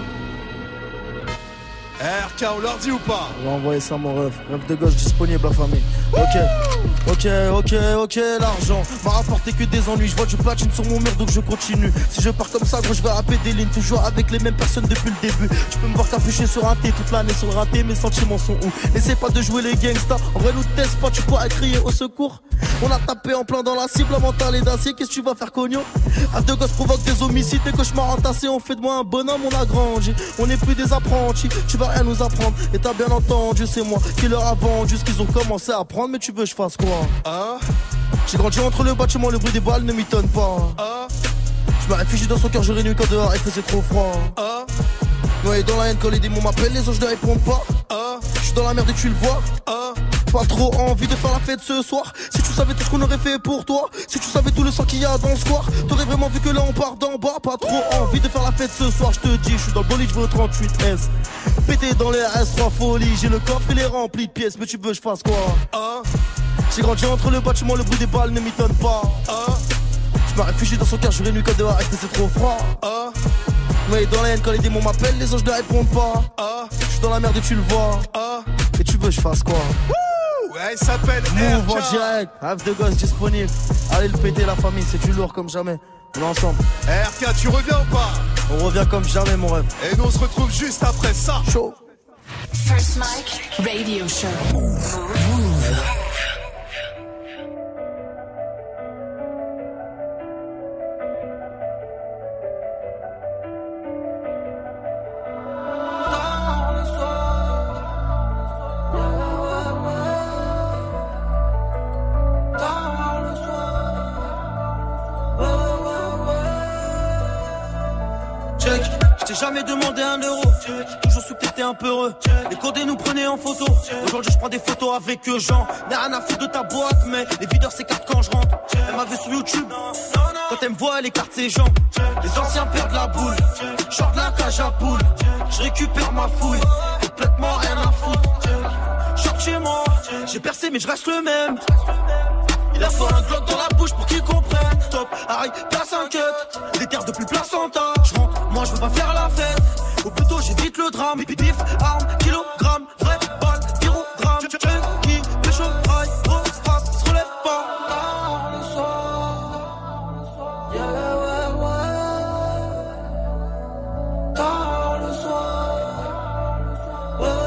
RK, on leur dit ou pas? On va envoyer ça mon rêve. Rêve de gosse disponible la famille. Ok, l'argent m'a rapporté que des ennuis. Je vois du platine sur mon mur donc je continue. Si je pars comme ça gros je vais rapper des lignes. Toujours avec les mêmes personnes depuis le début. Tu peux me voir capuché sur un thé toute l'année sur un thé. Mes sentiments sont où? N'essaie pas de jouer les gangsters. En vrai nous teste pas, tu pourras crier au secours. On a tapé en plein dans la cible, la mental est d'acier. Qu'est-ce que tu vas faire cognon? Rêve de gosse provoque des homicides, des cauchemars entassés. On fait de moi un bonhomme, on a grandi. On n'est plus des apprentis, tu vas rien nous apprendre. Et t'as bien entendu, c'est moi qui leur a vendu ce qu'ils ont commencé à apprendre. Mais tu veux je fasse quoi? J'ai grandi entre le bâtiment, le bruit des balles ne m'étonne pas. Je me réfugie dans son cœur, j'aurais nu quand dehors il faisait trop froid. Noyé dans la haine quand les démons m'appellent, les anges ne répondent pas. Je suis dans la merde et tu le vois. Pas trop envie de faire la fête ce soir. Si tu savais tout ce qu'on aurait fait pour toi, si tu savais tout le sang qu'il y a dans le square, t'aurais vraiment vu que là on part d'en bas. Pas trop envie de faire la fête ce soir, je te dis, je suis dans le bolide, je veux au 38S. Pété dans les RS3 folie, j'ai le coffre il est rempli de pièces, mais tu veux je fasse quoi? J'ai grandi entre le bâtiment, le bruit des balles ne m'étonne pas. Je me réfugie dans son cœur, j'aurais nu quand dehors il faisait trop froid. Mais dans la haine quand les démons m'appellent, les anges ne répondent pas. Je suis dans la merde et tu le vois. Et tu veux je fasse quoi? Ouais, il s'appelle Move en direct, rêve de gosse disponible. Allez le péter la famille, c'est du lourd comme jamais. On est ensemble. RK, tu reviens ou pas? On revient comme jamais mon rêve. Et nous on se retrouve juste après ça. Chaud. First Mike Radio Show. Move. J'ai jamais demandé 1 euro, toujours su que t'étais un peu heureux. Les codés nous prenaient en photo. Aujourd'hui je prends des photos avec eux, Jean. N'a rien à foutre de ta boîte, mais les videurs s'écartent quand je rentre. Elle m'a vu sur YouTube, quand elle me voit elle écarte ses jambes. Les anciens perdent la boule, genre de la cage à poule. Je récupère ma fouille, complètement rien à foutre. Genre chez moi, j'ai percé mais je reste le même. Il a fait un glock dans la bouche pour qu'ils comprennent. Stop, arrête, place un cut. Les terres depuis le placenta. Je rentre, moi je veux pas faire la fête. Ou plutôt j'évite le drame. Bif, arme, kilogramme, vrai, balle, pyrogramme. Junkie, pécho, rail, grosse frappe, se relève pas. Tard le soir, yeah, ouais. Tard le soir, ouais.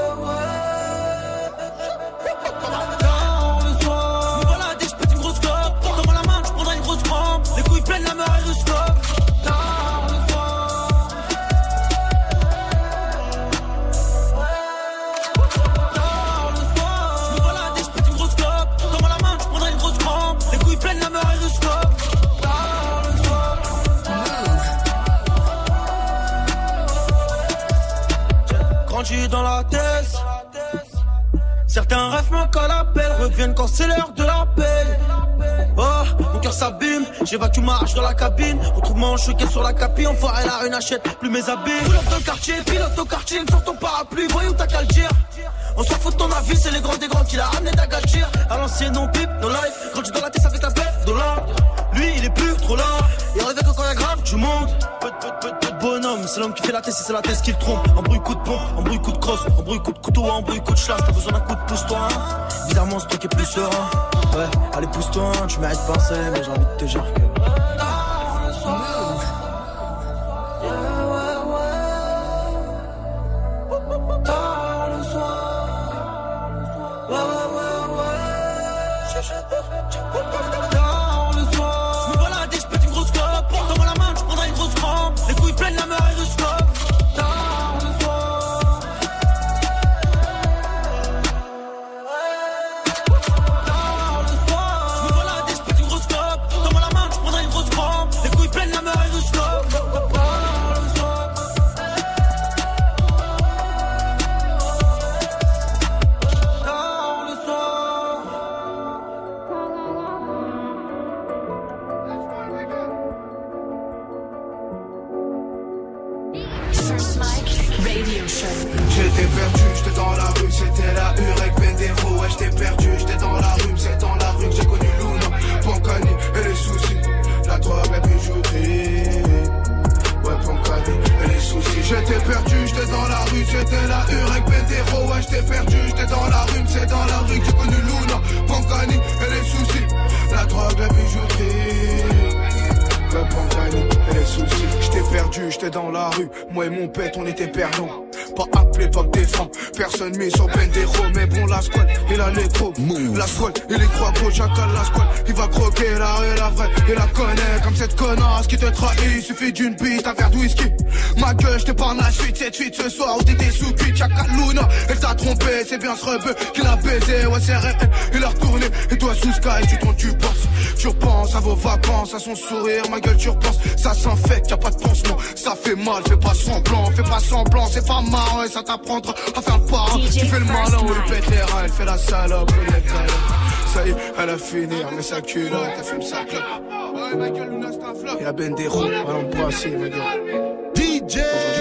Dans la tête, certains rêves manquent à l'appel, reviennent quand c'est l'heure de la paix. Oh, mon cœur s'abîme, j'évacue ma hache dans la cabine. Retrouve mon choqué sur la capi, enfoiré la rue n'achète plus mes habits. Pull up dans le quartier, pilote au quartier, me sort ton parapluie, voyons t'as qu'à le dire. On s'en fout de ton avis, c'est les grands des grands qui l'a ramené d'Agachir. À l'ancienne on pipe, no life, grandi dans la tête avec la bête de l'art. Lui il est plus trop là, et on rêve que quand y'a grave du monde. Bonhomme, c'est l'homme qui fait la tête, c'est la tête qui le trompe. En bruit coup de pompe, en bruit coup de crosse, en bruit coup de couteau, en bruit coup de schlass. T'as besoin d'un coup de pouce-toi, hein. Bizarrement ce truc est plus serein. Ouais, allez pousse-toi, hein. Tu mérites pincer, mais j'ai envie de te dire que Radio Show. J'étais perdu, j'étais dans la rue, c'était la Urek Bendero. Ouais, j'étais perdu, j'étais dans la rue, c'est dans la rue que j'ai connu Luna, Pancani et les soucis. La drogue, la bijouterie. Ouais, Pancani et les soucis. J'étais perdu, j'étais dans la rue, c'était la Urek Bendero. Ouais, j'étais perdu, j'étais dans la rue, c'est dans la rue que j'ai connu Luna, Pancani et les soucis. La drogue, la bijouterie. Ouais, Pancani et les soucis. J'étais perdu, j'étais dans la rue. Moi et mon pète, on était perdants. Pas appelé, pas des francs. Personne mis sur Bendero. Mais bon, la squad, il a les trop. La squad, il est croix gros, chacal, la squad. Il va croquer la rue, la vraie. Il la connaît comme cette connasse qui te trahit. Il suffit d'une bite, un verre de whisky. Ma gueule, je t'épargne la suite. Cette suite ce soir où t'étais sous cuite. Chacal Luna, elle t'a trompé. C'est bien ce rebeu qui l'a baisé. Ouais, c'est réel, il a retourné. Et toi, sous Sky, tu tournes, tu penses. Tu repenses à vos vacances, à son sourire. Ma gueule, tu repenses. Ça s'infecte, y'a pas de pansement. Ça fait mal, fais pas semblant, c'est pas marrant et ça t'apprendra à faire le parrain. Tu fais le malin, on lui pète les reins, elle fait la salope, le mec ça y est, elle a fini, elle met sa culotte, elle fume sa clope. Ouais, ma gueule, Luna, c'est un flop. Et la Bendero, elle embrasse, ma gueule. DJ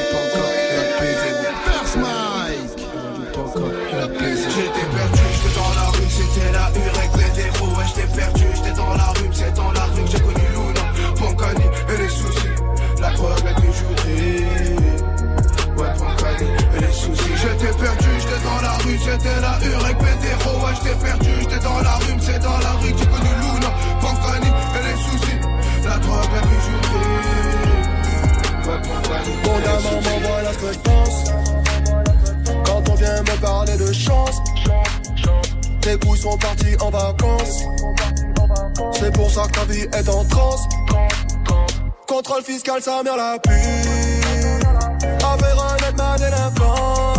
First Mike. Elle a plaisir. J'étais perdu, j'étais dans la rue, c'était la Urek Bendero. Ouais, j'étais perdu, j'étais dans la rue, c'est dans la rue que j'ai connu Luna, Pancani et les soucis. La drogue, la bijouterie. Ouais, Pancani et les soucis. J'étais perdu, j'étais dans la rue, c'était la Urek Bendero. Ouais, j'étais perdu, j'étais dans la rue, c'est dans la rue que j'ai connu Luna, Pancani et les soucis. La drogue, la bijouterie. Ouais, Pancani. Bon, la maman, voilà ce que je pense. Quand on vient me parler de chance, tes couilles sont partis en vacances. C'est pour ça que ta vie est en transe. Contrôle fiscal, sa mère la pue. Affaire honnête, ma délinquance.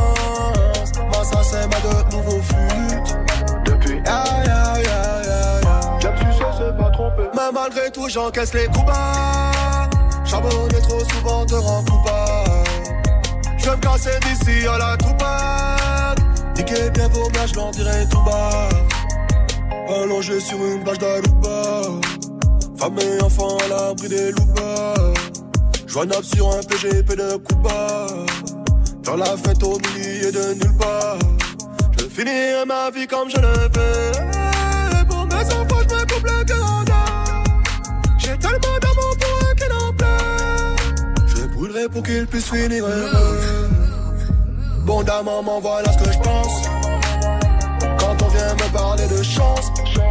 Moi, ça, c'est ma de nouveau flûte. Depuis aïe, aïe, aïe, aïe. J'aime su ça, c'est pas trompé. Mais malgré tout, j'encaisse les coups bas. Charbonner trop souvent te rend coupable. Je vais me casser d'ici à la toupade. Niquer bien vos blagues, je l'en dirai tout bas. Allongé sur une plage d'Aruba. Femme et enfant à l'abri des loupas. Joignable sur un PGP de Cuba. Faire la fête au milieu de nulle part. Je finirai ma vie comme je le fais. Pour mes enfants je me coupe le Canada. J'ai tellement d'amour pour eux qu'il en plaît. Je brûlerai pour qu'ils puissent finir heureux. Bon da maman voilà ce que je pense. Quand on vient me parler de chance,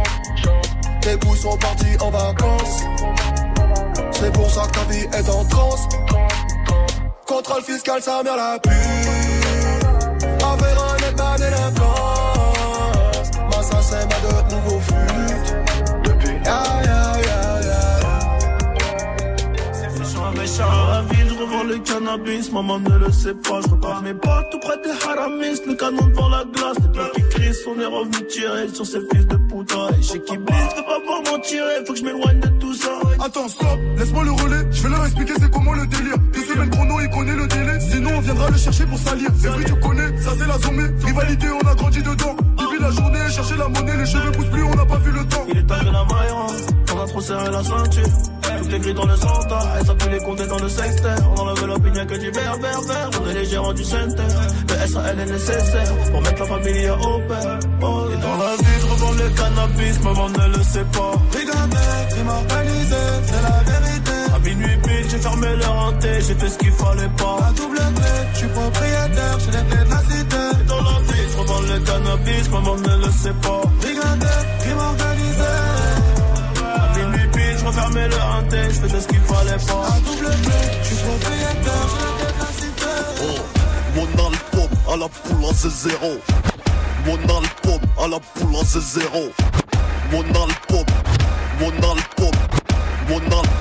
tes couilles sont partis en vacances. C'est pour ça que ta vie est en transe. Contrôle fiscal, sa mère la pue. Affaire honnête, ma délinquance. Moi ça c'est ma de nouveau flûte. Depuis aïe aïe aïe aïe. C'est méchant, méchant. Dans la ville, je revends le cannabis. Maman ne le sait pas, je repars mes potes tout près des haramis. Le canon devant la glace, les plats qui crient. On est revenu tirer sur ces fils de putain. Et chez qui blisse, fais pas pour m'en tirer. Faut que je m'éloigne de tout ça. Attends, stop, laisse-moi le relais. Je vais leur expliquer c'est comment le délire. 2 semaines chrono, il connaît le délai. Sinon, on viendra le chercher pour salir. C'est vrai, tu connais, ça c'est la zombie. Rivalité, on a grandi dedans. Depuis la journée, chercher la monnaie. Les cheveux poussent plus, on n'a pas vu le temps. Il est tard que la maille, on a trop serré la ceinture. Tout est gris dans le centre, elle s'appelle les compter dans le secteur. On enlève l'opinion que du vert. On est les gérants du centre. Le SAL est nécessaire pour mettre la famille au père. Oh, et dans la vie, je revends le cannabis, maman ne le sait pas. Brigandé, crime organisé, c'est la vérité. À minuit pile, j'ai fermé leur hanté, j'ai fait ce qu'il fallait pas. À double clé, je suis propriétaire, j'ai les clés de la cité. Et dans la vie, je revends le cannabis, maman ne le sait pas. Brigandé, crime organisé. À minuit pile, je refermais leur hanté, je faisais ce qu'il fallait pas. À double clé, je suis propriétaire, j'ai les clés de la cité. Oh, mon album à la poule c'est zéro. Mon album à la poule c'est zéro. Mon album, mon album, mon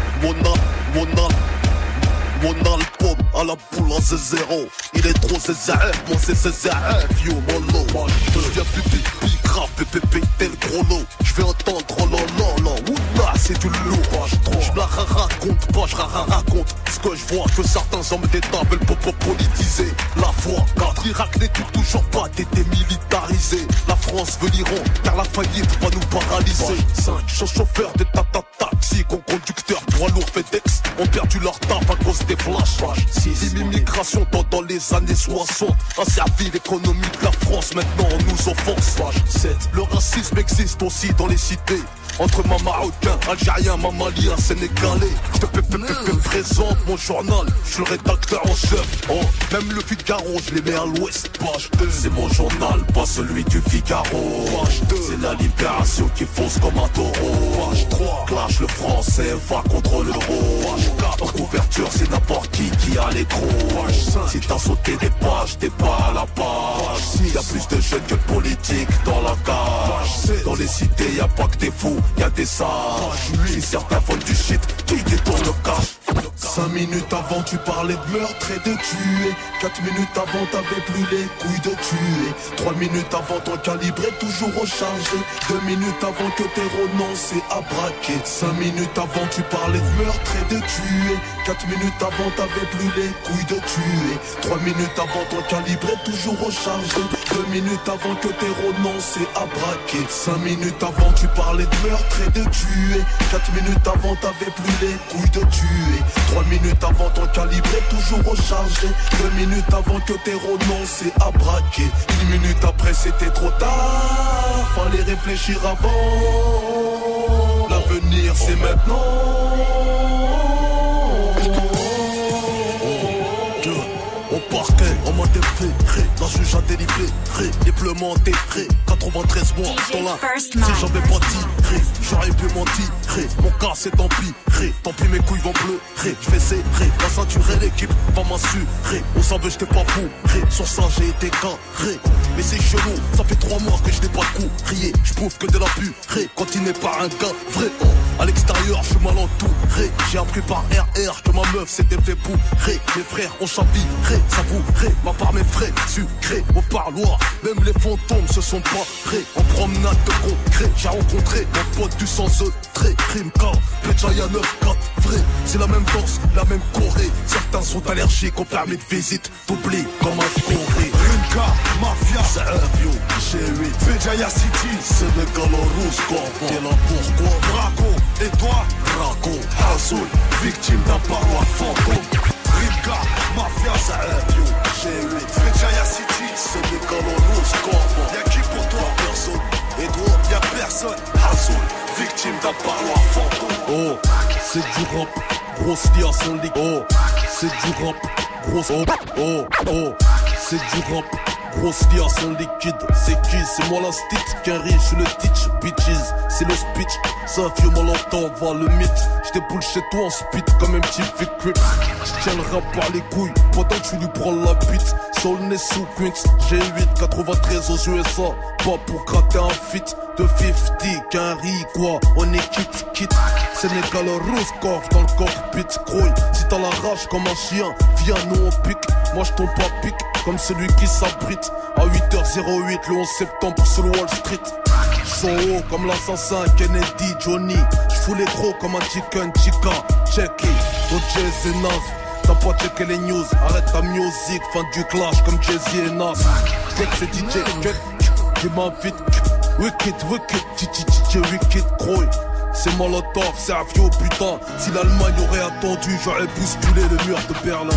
album à la poule c'est zéro. Il est trop CZF, moi c'est CZF, yo mon lot. Je viens plus grave, pépé, t'es le gros lot. Je vais entendre oh là là là, oula c'est du lourd. Je la raconte pas, je raconte ce que je vois. Que certains hommes d'État veulent politiser la foi. Car l'Irak n'est toujours pas démilitarisé. La France veut l'Iran, car la faillite va nous paralyser. 5 chauffeurs de taxi, conducteurs, poids lourds FedEx ont perdu leur taf à cause des flashs. 6 L'immigration dans les années 60 a servi l'économie de la France, maintenant on nous offense. Page 7. Le racisme existe aussi dans les cités. Entre ma marocain, algérien, ma malien, sénégalais. Présente mon journal, je suis le rédacteur en chef. Oh, même le Figaro, je les mets à l'ouest. Page 2. C'est mon journal, pas celui du Figaro. Page 2. C'est la libération qui fonce comme un taureau. Page 3. Clash le français, va contre l'euro. Page 4. En couverture, c'est n'importe qui a l'écro. Page 5. Si t'as sauté des pages, t'es pas à la page. Page 6. Y'a plus de jeunes que de politiques dans la cage. Dans les cités, y'a pas que des fous, y'a des sages. Si certains volent du shit, qui détourne le cash. 5 minutes avant tu parlais de meurtre et de tuer. 4 minutes avant t'avais plus les couilles de tuer. 3 minutes avant ton calibre est toujours rechargé. 2 minutes avant que t'aies renoncé à braquer. 5 minutes avant tu parlais de meurtre et de tuer. 4 minutes avant t'avais plus les couilles de tuer. 3 minutes avant ton calibre est toujours rechargé. 2 minutes avant que t'aies renoncé à braquer. 5 minutes avant tu parlais de meurtre et de tuer. 4 minutes avant t'avais plus les couilles de tuer. 3 minutes avant ton calibre est toujours rechargé. 2 minutes avant que t'aies renoncé à braquer. 1 minute après c'était trop tard. Fallait réfléchir avant. L'avenir c'est maintenant. Au parquet, on m'a déféré, la juge a délibéré, implémenté, 93 mois dans la. Si j'avais pas tiré, j'aurais pu mentir, mon cas c'est tant pis mes couilles vont pleurer, je vais serrer, la ceinture et l'équipe va m'assurer, on savait j'étais pas fou, sur ça j'ai été carré, mais c'est chelou, ça fait 3 mois que je n'ai pas de coup, crier, je prouve que de la purée, quand il n'est pas un gars vrai, à l'extérieur je suis mal entouré, j'ai appris par RR que ma meuf s'était fait bourrer, mes frères ont chaviré, savouré, ma part mes frais, sucré, au parloir, même les fantômes se sont parés, en promenade de concret, j'ai rencontré mon pote du sans trait, Rimka, Péjaïa 9-4, vrai, c'est la même danse, la même Corée, certains sont allergiques au permis de visite, doublé comme un Corée, Rimka, Mafia, c'est un vieux, G8, Péjaïa City, Sénégalo-Rouge, t'es là pourquoi, Braco, et toi, Braco, Hassoul, victime d'un paroi fantôme, Rimka, Mafia, c'est un vieux, G8, Péjaïa City, Sénégalo-Rouge, y'a qui pour toi, personne, et toi, y'a personne, Hassoul, victime d'un paroi fantôme. Oh, c'est du rap, grosse lia son lit. Oh, c'est du rap, grosse. Oh, c'est du rap, grosse lia son liquide. C'est qui? C'est moi la stick, qu'un riche, je le teach, bitches. C'est le speech, ça vieux malentendu, va le mythe. J'déboule chez toi en speed comme un petit Vic Crips. J'tiens le rap par les couilles, pendant que tu lui prends la bite. Soul nez sous Quinks, G8, 93 aux USA. Pas pour gratter un fit de 50, qu'un riz quoi, on est quitte. Sénégal Roscoff dans le cockpit, croy. Si t'as la rage comme un chien, viens nous on pique. Moi j'tombe pas pique, comme celui qui s'abrite. À 8h08 le 11 septembre sur le Wall Street. J'suis haut comme l'assassin Kennedy, Johnny. J'fous les gros comme un chicken chica. Check it, ton jazz et Nas. T'as pas checké les news, arrête ta musique. Fin du clash comme Jay-Z et Nas. Check c'est DJ, tu m'invites. Wicked, wicked, croy. C'est Molotov, c'est un vieux putain. Si l'Allemagne aurait attendu, j'aurais bousculé le mur de Berlin.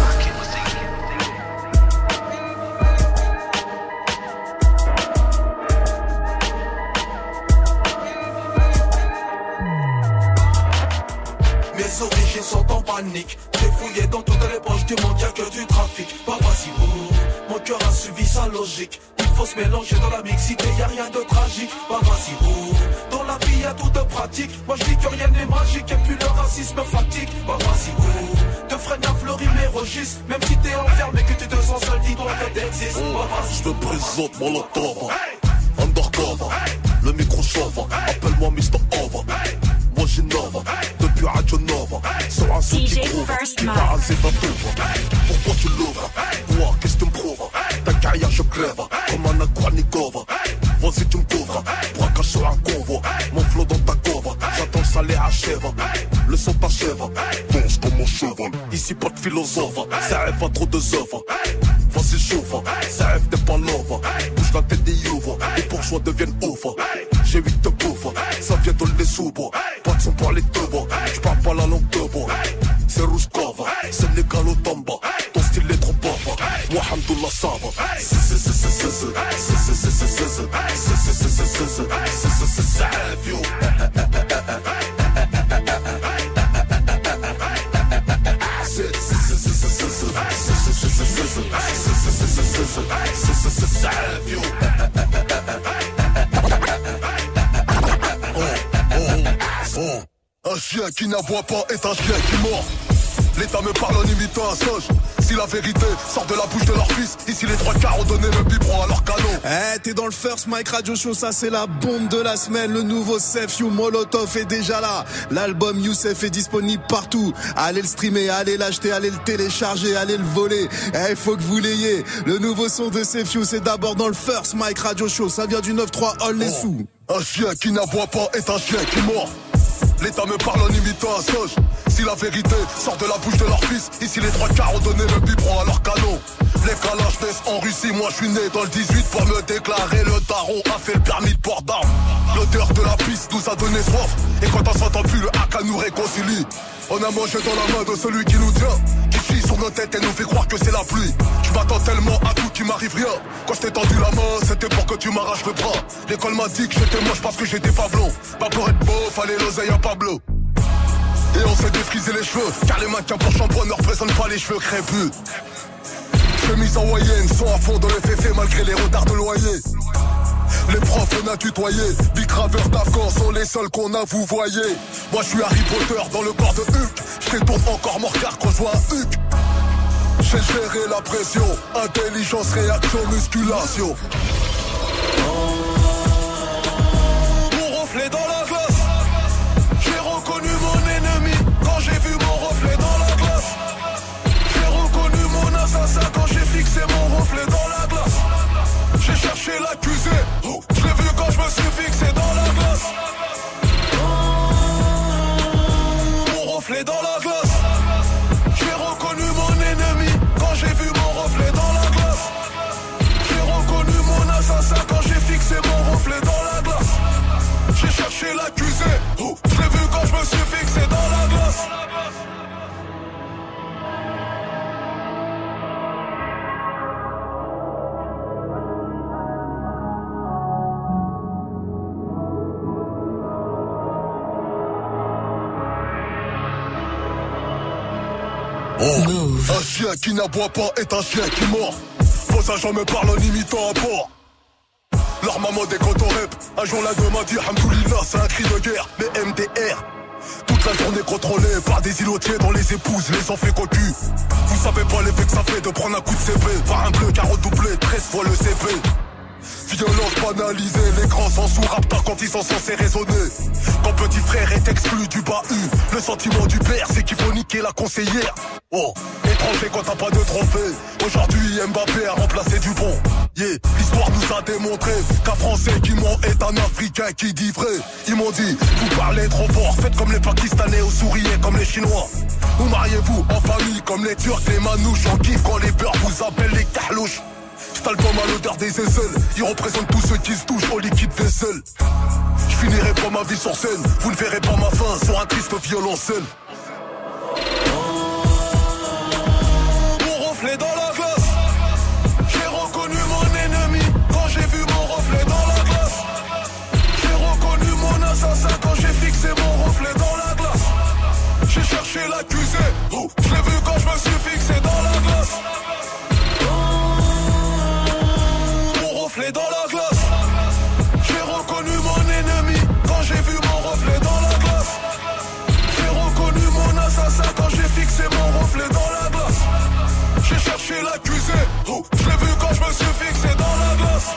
Mes origines sont en panique. J'ai fouillé dans toutes les poches du monde, y'a que du trafic. Pas vas-y, mon cœur a suivi sa logique. Il faut se mélanger dans la mixité, y'a rien de tragique. Pas vas-y, dans la vie y'a tout de pratique. Moi je dis que rien n'est magique et puis le racisme fatigue. Pas vas-y, de freine à fleurir mes registres. Même si t'es enfermé, que tu te sens seul, dis-toi que t'existes. Je me présente Molotov, undercover, le micro chauve, appelle-moi Mr. Over. Moi j'innove, depuis Radio Nova, sur un son qui groove, qui va raser ta douve. Pourquoi tu l'ouvres? Moi, qu'est-ce que tu me prouves? Ta carrière je crève, comme un Akwanikova. Vas-y tu me couvres, braquage sur un convoi. Mon flow dans ta cova, j'attends le salaire achève. Le son t'achève, danse comme mon cheval. Ici pas de philosophe, ça rêve à trop de œuvres. Vas-y chauffe, ça rêve des pas love. Bouge la tête des ouvres, les bourgeois deviennent ouvres. J'ai 8 de bouffe, ça vient dans les sous-bois. Pas de son pour les deux bois, j'parle pas la langue de bois. C'est Rouskova, c'est les galots Tamba. Ton chien qui n'aboie pas est un chien qui mord. L'État me parle en imitant un singe. Si la vérité sort de la bouche de leur fils, ici les trois quarts ont donné le biberon à leur canon. Eh, t'es dans le First Mike Radio Show, ça c'est la bombe de la semaine. Le nouveau Sef You Molotov est déjà là. L'album Youssef est disponible partout. Allez le streamer, allez l'acheter, allez le télécharger, allez le voler. Eh, faut que vous l'ayez. Le nouveau son de Sef You, c'est d'abord dans le First Mike Radio Show. Ça vient du 9-3 All les sous. Un chien qui n'aboie pas est un chien qui mord. L'État me parle en imitant un singe. Si la vérité sort de la bouche de leur fils, ici les trois quarts ont donné le biberon à leur canon. Les calages naissent en Russie, moi je suis né dans le 18 pour me déclarer. Le daron a fait le permis de port d'armes. L'odeur de la piste nous a donné soif. Et quand on s'entend plus, le haka nous réconcilie. On a mangé dans la main de celui qui nous tient, qui chie sur nos têtes et nous fait croire que c'est la pluie. Je m'attends tellement à tout qu'il m'arrive rien. Quand je t'ai tendu la main, c'était pour que tu m'arraches le bras. L'école m'a dit que j'étais moche parce que j'étais pas blond. Pas pour être beau, fallait l'oseille à Pablo. Et on s'est défrisé les cheveux, car les mannequins pour shampoing ne représentent pas les cheveux crépus. Chemise hawaïenne, sont à fond dans le féfé malgré les retards de loyer. Les profs on a tutoyé, Big Ravers d'Afghan sont les seuls qu'on a vous voyez. Moi je suis Harry Potter dans le corps de Hulk. Je t'étourne encore mon regard quand je vois un Hulk. J'ai géré la pression, intelligence, réaction, musculation. Mon reflet dans la glace. J'ai reconnu mon ennemi quand j'ai vu mon reflet dans la glace. J'ai reconnu mon assassin quand j'ai fixé mon reflet dans la glace. J'ai cherché l'accusé, je l'ai vu quand je me suis fixé dans la glace. Mon reflet dans la glace. J'ai reconnu mon ennemi quand j'ai vu mon reflet dans la glace. J'ai reconnu mon assassin quand j'ai fixé mon reflet dans la glace. J'ai cherché l'accusé, je l'ai vu quand je me suis fixé dans la glace. Un chien qui n'aboie pas est un chien qui mord. Vos agents me parlent en imitant un porc. Leur maman décote au rap. Un jour la demain dit Hamdoulillah, c'est un cri de guerre. Mais MDR, toute la journée contrôlée par des îlotiers dont les épouses les ont fait cocu. Vous savez pas l'effet que ça fait de prendre un coup de CP par un bleu qui a redoublé 13 fois le CP. Violence banalisée, les grands s'en sous-raptent quand ils sont censés raisonner. Quand petit frère est exclu du bahut, le sentiment du père c'est qu'il faut niquer la conseillère. Oh, étranger quand t'as pas de trophée. Aujourd'hui Mbappé a remplacé Dupont. Yeah, l'histoire nous a démontré qu'un Français qui ment est un Africain qui dit vrai. Ils m'ont dit, vous parlez trop fort, faites comme les Pakistanais ou souriez comme les Chinois. Ou mariez-vous en famille comme les Turcs, les Manouches. On kiffe quand les beurs vous appellent les Carlouches. Cet album à l'odeur des aisselles, il représente tous ceux qui se touchent au liquide vaisselle. Je finirai pas ma vie sur scène, vous ne verrez pas ma fin sur un triste violoncelle. Mon reflet dans la glace. J'ai reconnu mon ennemi quand j'ai vu mon reflet dans la glace. J'ai reconnu mon assassin quand j'ai fixé mon reflet dans la glace. J'ai cherché l'accusé, je l'ai vu quand je me suis fixé dans la glace. Reflet dans la glace. J'ai reconnu mon ennemi quand j'ai vu mon reflet dans la glace. J'ai reconnu mon assassin quand j'ai fixé mon reflet dans la glace. J'ai cherché l'accusé, je l'ai vu quand je me suis fixé dans la glace.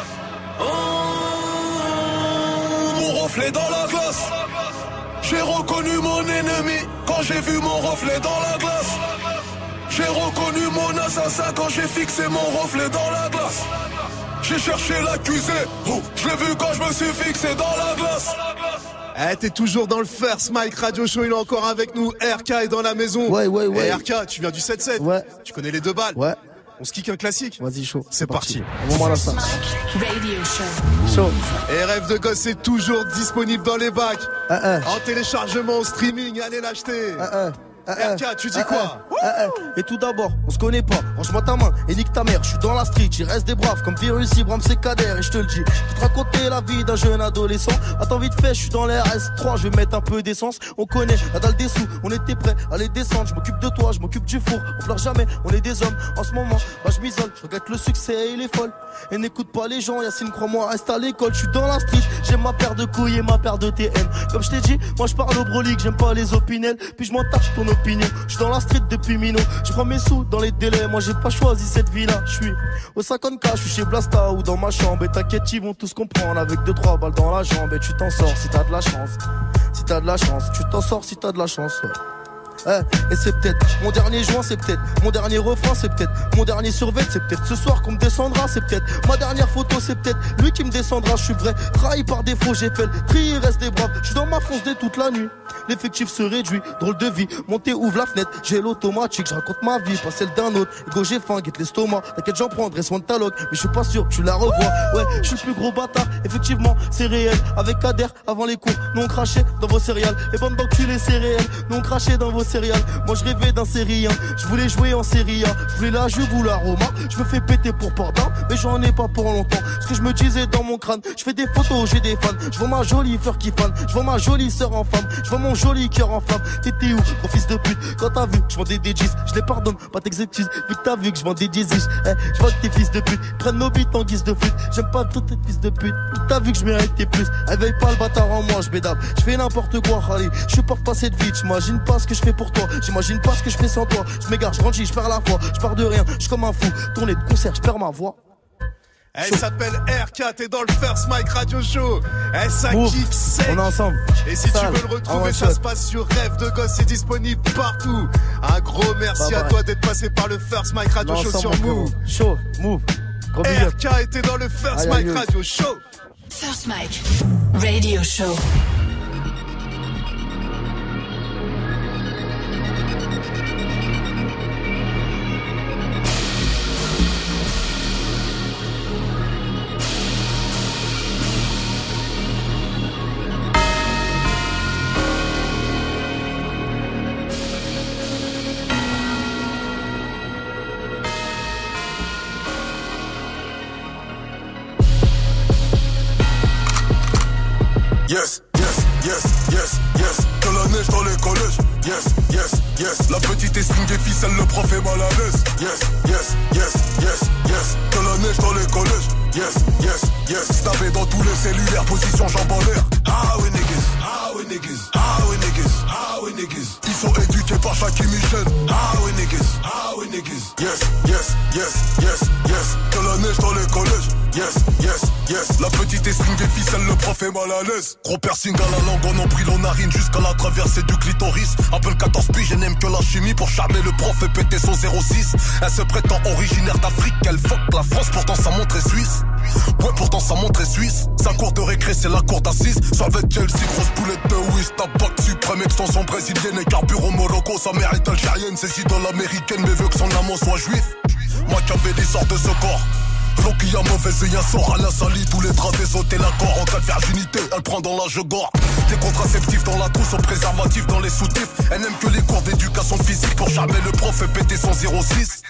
Mon reflet dans la glace. J'ai reconnu mon ennemi quand j'ai vu mon reflet dans la glace. J'ai reconnu mon assassin quand j'ai fixé mon reflet dans la glace. J'ai cherché l'accusé, je l'ai vu quand je me suis fixé dans la glace. Eh, t'es toujours dans le First Mike Radio Show, il est encore avec nous. RK est dans la maison. Ouais. Et RK, tu viens du 7-7. Ouais. Tu connais les deux balles. Ouais. On se kick un classique. Vas-y, chaud. C'est parti. First Mike Radio Show. Chaud. Et Rêve de Gosse est toujours disponible dans les bacs. En téléchargement, en streaming, allez l'acheter. RK, tu dis quoi? Et tout d'abord, on se connaît pas, range-moi ta main et nique ta mère. Je suis dans la street, il reste des braves comme Virus, Ibram, c'est Kader. Et je te le dis, je vais te raconter la vie d'un jeune adolescent. Attends vite fait, je suis dans les RS3, je vais mettre un peu d'essence. On connaît la dalle des sous, on était prêts à les descendre. Je m'occupe de toi, je m'occupe du four, on pleure jamais, on est des hommes. En ce moment, bah je m'isole, je regrette le succès et il est folle. Et n'écoute pas les gens, Yacine, crois-moi, reste à l'école. Je suis dans la street, j'ai ma paire de couilles et ma paire de TM. Comme je t'ai dit, moi je parle au brolique, j'aime pas les opinels. Puis je m'en tape ton opinion, je suis dans la street depuis minot. Je prends mes sous dans les délais, moi j'ai pas choisi cette vie-là. Je suis au 50K, je suis chez Blasta ou dans ma chambre. Et t'inquiète, ils vont tous comprendre avec 2-3 balles dans la jambe. Et tu t'en sors si t'as de la chance. Si t'as de la chance, tu t'en sors si t'as de la chance, ouais. Et c'est peut-être mon dernier joint, c'est peut-être mon dernier refrain, c'est peut-être mon dernier survêt, c'est peut-être ce soir qu'on me descendra, c'est peut-être ma dernière photo, c'est peut-être lui qui me descendra. Je suis vrai, trahi par défaut, j'ai fait le tri, il reste des braves. Je suis dans ma fonce dès toute la nuit, l'effectif se réduit, drôle de vie. Montez, ouvre la fenêtre, j'ai l'automatique, je raconte ma vie, pas celle d'un autre. Ego, j'ai faim, guette l'estomac, t'inquiète, j'en prendrai soin de ta loc. Mais je suis pas sûr, tu la revois. Ouais, je suis le plus gros bâtard, effectivement, c'est réel. Avec Kader, avant les cours, nous on crachait dans vos céréales. Et bande d'enculés, c'est réel, nous on crachait dans vos céréales. Moi je rêvais d'un série 1, je voulais jouer en série A. Je voulais la Juve ou la Roma, je me fais péter pour pardon, mais j'en ai pas pour longtemps. Ce que je me disais dans mon crâne, je fais des photos, j'ai des fans. Je vois ma jolie fleur qui fan, je vois ma jolie sœur en femme, je vois mon joli cœur en flamme. T'étais où, gros fils de pute, quand t'as vu que je vendais des jeans? Je les pardonne, pas t'excuse, vu que t'as vu que je vendais des ziches. Je vois que tes fils de pute prennent nos bites en guise de flûte. J'aime pas tous tes fils de pute, t'as vu que je méritais plus. Réveille pas le bâtard en moi, je bédave, je fais n'importe quoi, allez. Je suis pas repassé de vite, j'imagine pas ce que je fais pour toi. J'imagine pas ce que je fais sans toi. Je m'égare, je grandis, je perds la foi. Je pars de rien, je suis comme un fou. Tournée de concert, je perds ma voix. Elle s'appelle RK, t'es dans le First Mike Radio Show. Elle kick sec. On est ensemble. Et si tu veux le retrouver, ça se passe sur Rêve de Gosse, c'est disponible partout. Un gros merci à toi d'être passé par le First Mike Radio Show sur Move. Show, Move. RK était dans le First Mike Radio Show. First Mike Radio Show. Yes, yes, yes, yes, yes. De la neige dans les collèges. Yes, yes, yes. La petite estime des ficelles, le prof est mal à l'aise. Yes, yes, yes, yes, yes. De la neige dans les collèges. Yes, yes, yes. Stabé dans tous les cellulaires, position jambes en l'air. Ah oui niggas, ah oui niggas, ah oui niggas, ah oui niggas. Ils sont éduqués par Shaquille Michel. Ah oui niggas, ah oui niggas. Yes, yes, yes, yes, yes. De la neige dans les collèges. Yes, yes, yes. La petite estime des ficelles, le prof est mal à l'aise. Gros piercing à la langue, on nombril, on narine jusqu'à la traversée du clitoris. Appelle 14 piges, je n'aime que la chimie pour charmer le prof et péter son 06. Elle se prétend originaire d'Afrique, elle fuck la France, pourtant sa montre est suisse. Ouais, pourtant sa montre est suisse. Sa cour de récré, c'est la cour d'assises. Servette Chelsea, grosse boulette de whist. Tabac suprême, extension brésilienne et carburant au Morocco. Sa mère est algérienne, ses idoles américaines, mais veut que son amant soit juif. Machiavelli sort de ce corps. Floki a mauvaise œil, un sort à la salie. Tous les draps désotés, l'accord en cas de virginité. Elle prend dans l'âge gore. Des contraceptifs dans la trousse, au préservatif dans les soutifs. Elle n'aime que les cours d'éducation physique pour charmer le prof et péter son 06.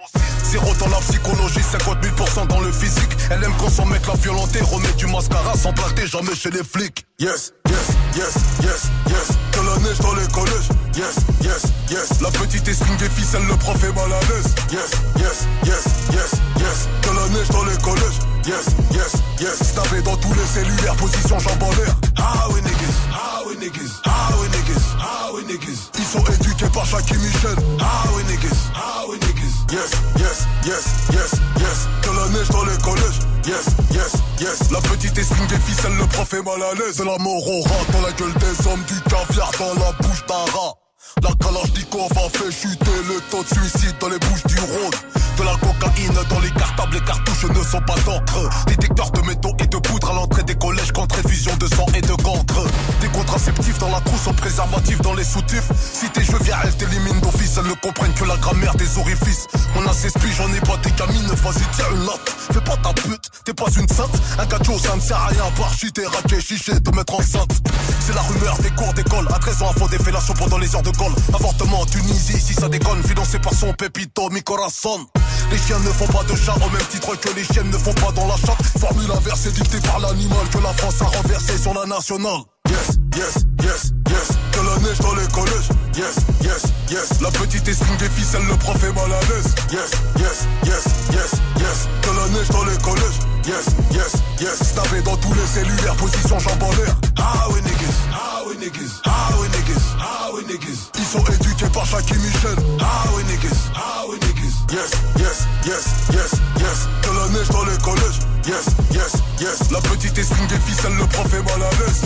Zéro dans la psychologie, 50 000% dans le physique. Elle aime quand son mec l'a violenté, remet du mascara sans planter, jamais chez les flics. Yes, yes, yes, yes, yes. De la neige dans les collèges. Yes, yes, yes. La petite estime des ficelles, le prof est mal à l'aise. Yes, yes, yes, yes, yes. De la neige dans les collèges. Yes, yes, yes. Stabé dans tous les cellulaires, position jambes en l'air. Ah oui niggas, ah oui niggas, ah oui niggas, ah oui niggas. Ils sont éduqués par Shaquille Michel. Ah oui niggas, ah oui niggas. Yes, yes, yes, yes, yes. De la neige dans les collèges. Yes, yes, yes. La petite estime des ficelles, le prof est mal à l'aise. De la mort au rat dans la gueule des hommes, du caviar dans la bouche d'un rat. La Kalachnikov a fait chuter le taux de suicide dans les Bouches du Rhône. De la cocaïne dans les cartables, les cartouches ne sont pas d'encre. Détecteurs de métaux et de poudre à l'entrée des collèges contre effusion de sang et de cancre. Des contraceptifs dans la trousse, au préservatif dans les soutifs. Si tes jeux viens, elles t'éliminent d'office. Elles ne comprennent que la grammaire des orifices. On a 16 piges, j'en ai pas des gamines vas-y tiens une latte. Fais pas ta pute, t'es pas une sainte. Un gacho ça ne sert à rien, par chuter, raquer, chicher, te mettre enceinte. C'est la rumeur des cours d'école. À 13 ans, info des fellations pendant les heures de colle. Avortement en Tunisie, si ça déconne. Financé par son pépito, mi corazon. Les chiens ne font pas de chat, au même titre que les chiennes ne font pas dans la chatte. Formule inversée dictée par l'animal que la France a renversé sur la nationale. Yes, yes, yes, yes. Que la neige dans les collèges. Yes, yes, yes. La petite estime des ficelles, le prof est mal à l'aise. Yes, yes, yes, yes, yes. Que la neige dans les collèges. Yes, yes, yes. Stabé dans tous les cellulaires, position jambe en l'air. Ah oui niggas, ah oui niggas, ah oui niggas, ah oui niggas. Ils sont éduqués par Jackie Michel. Ah oui niggas, ah oui niggas. Yes, yes, yes, yes, yes. Que la neige dans les collèges. Yes, yes, yes. La petite estime des ficelles, le prof est mal à l'aise.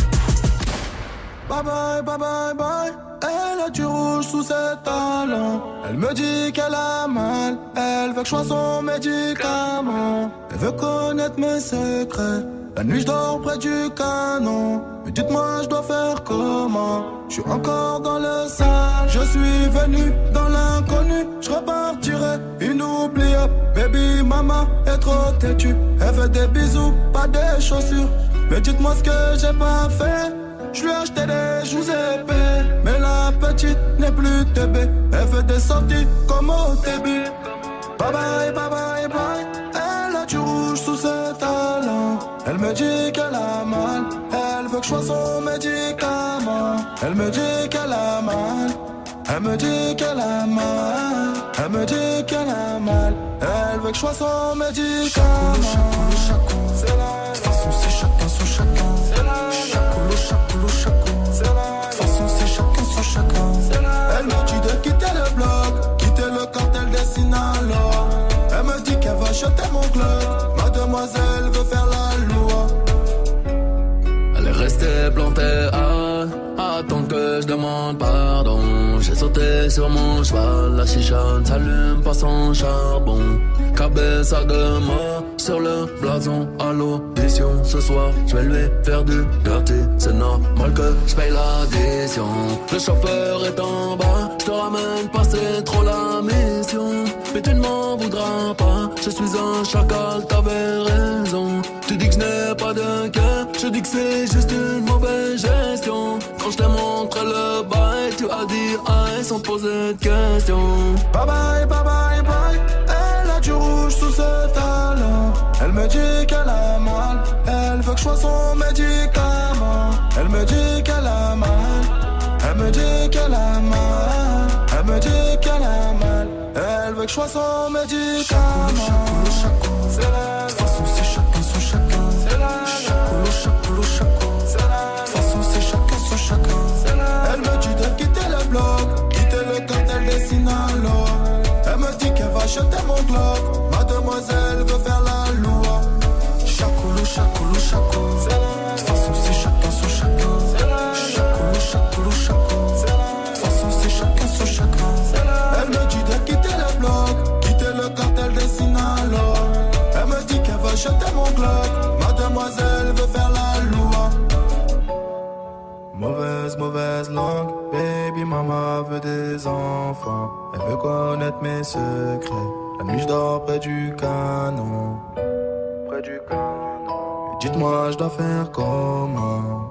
Bye bye, bye bye, bye. Elle a du rouge sous ses talons. Elle me dit qu'elle a mal. Elle veut que je sois son médicament. Elle veut connaître mes secrets. La nuit je dors près du canon. Mais dites-moi je dois faire comment. Je suis encore dans le sale. Je suis venu dans l'inconnu. Je repartirai inoubliable. Baby mama est trop têtue. Elle veut des bisous, pas des chaussures. Mais dites-moi ce que j'ai pas fait. Je lui ai acheté des joues épais. Mais la petite n'est plus TB. Elle fait des sorties comme au début. Bye bye, bye bye, bye. Elle a du rouge sous ses talons. Elle me dit qu'elle a mal. Elle veut que je sois son médicament. Elle me dit qu'elle a mal. Elle me dit qu'elle a mal. Elle me dit qu'elle a mal. Elle veut que je sois son médicament. C'est la de toute façon c'est chacun son chacun. C'est la chacoulou, chacoulou. De toute façon c'est chacun son chacun. Elle me dit de quitter le bloc, quitter le cartel des Sinaloa. Elle me dit qu'elle va jeter mon club. Mademoiselle veut faire la loi. Elle est restée plantée à attendre que je demande pardon. J'ai sauté sur mon cheval, la chicha ne s'allume pas sans charbon. Cabeza de mort sur le blason à l'audition. Ce soir, je vais lui faire du dirty. C'est normal que je paye l'addition. Le chauffeur est en bas, je te ramène pas, c'est trop la mission. Mais tu ne m'en voudras pas, je suis un chacal, t'avais raison. Tu dis que je n'ai pas de cœur, je dis que c'est juste une mauvaise gestion. Quand je t'ai montré le bail, tu as dit aïe sans poser de questions. Bye bye, bye bye, bye. Elle a du rouge sous ses talons. Elle me dit qu'elle a mal. Elle veut que je sois son médicament. Elle me dit qu'elle a mal. Elle me dit qu'elle a mal. Elle me dit qu'elle a mal. Elle veut que je sois son médicament. Chacoulou, c'est la de toute façon c'est chacun son chacun. C'est la chacoulou, chacoulou. De toute façon c'est chacun son chacun. Elle me dit de quitter le bloc, quitter le cartel des Sinaloa. Elle me dit qu'elle va jeter mon globe. Mademoiselle veut faire la loi. Chacoulou, chacoulou, chacoulou. De toute façon c'est chacun son chacun. Chacoulou, chacoulou, chacoulou. De toute façon c'est chacun son chacun. Elle me dit de quitter le bloc, quitter le cartel des Sinaloa. Elle me dit qu'elle va jeter mon globe. Mademoiselle veut faire la loi. Mauvaise langue, baby mama veut des enfants. Elle veut connaître mes secrets. La nuit je dors près du canon. Près du canon. Et dites-moi je dois faire comment.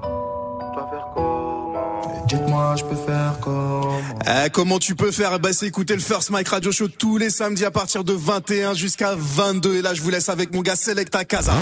Dites-moi, je peux faire comment. Comment tu peux faire? Bah, c'est écouter le First Mike Radio Show tous les samedis à partir de 21 jusqu'à 22. Et là, je vous laisse avec mon gars Selecta Casa.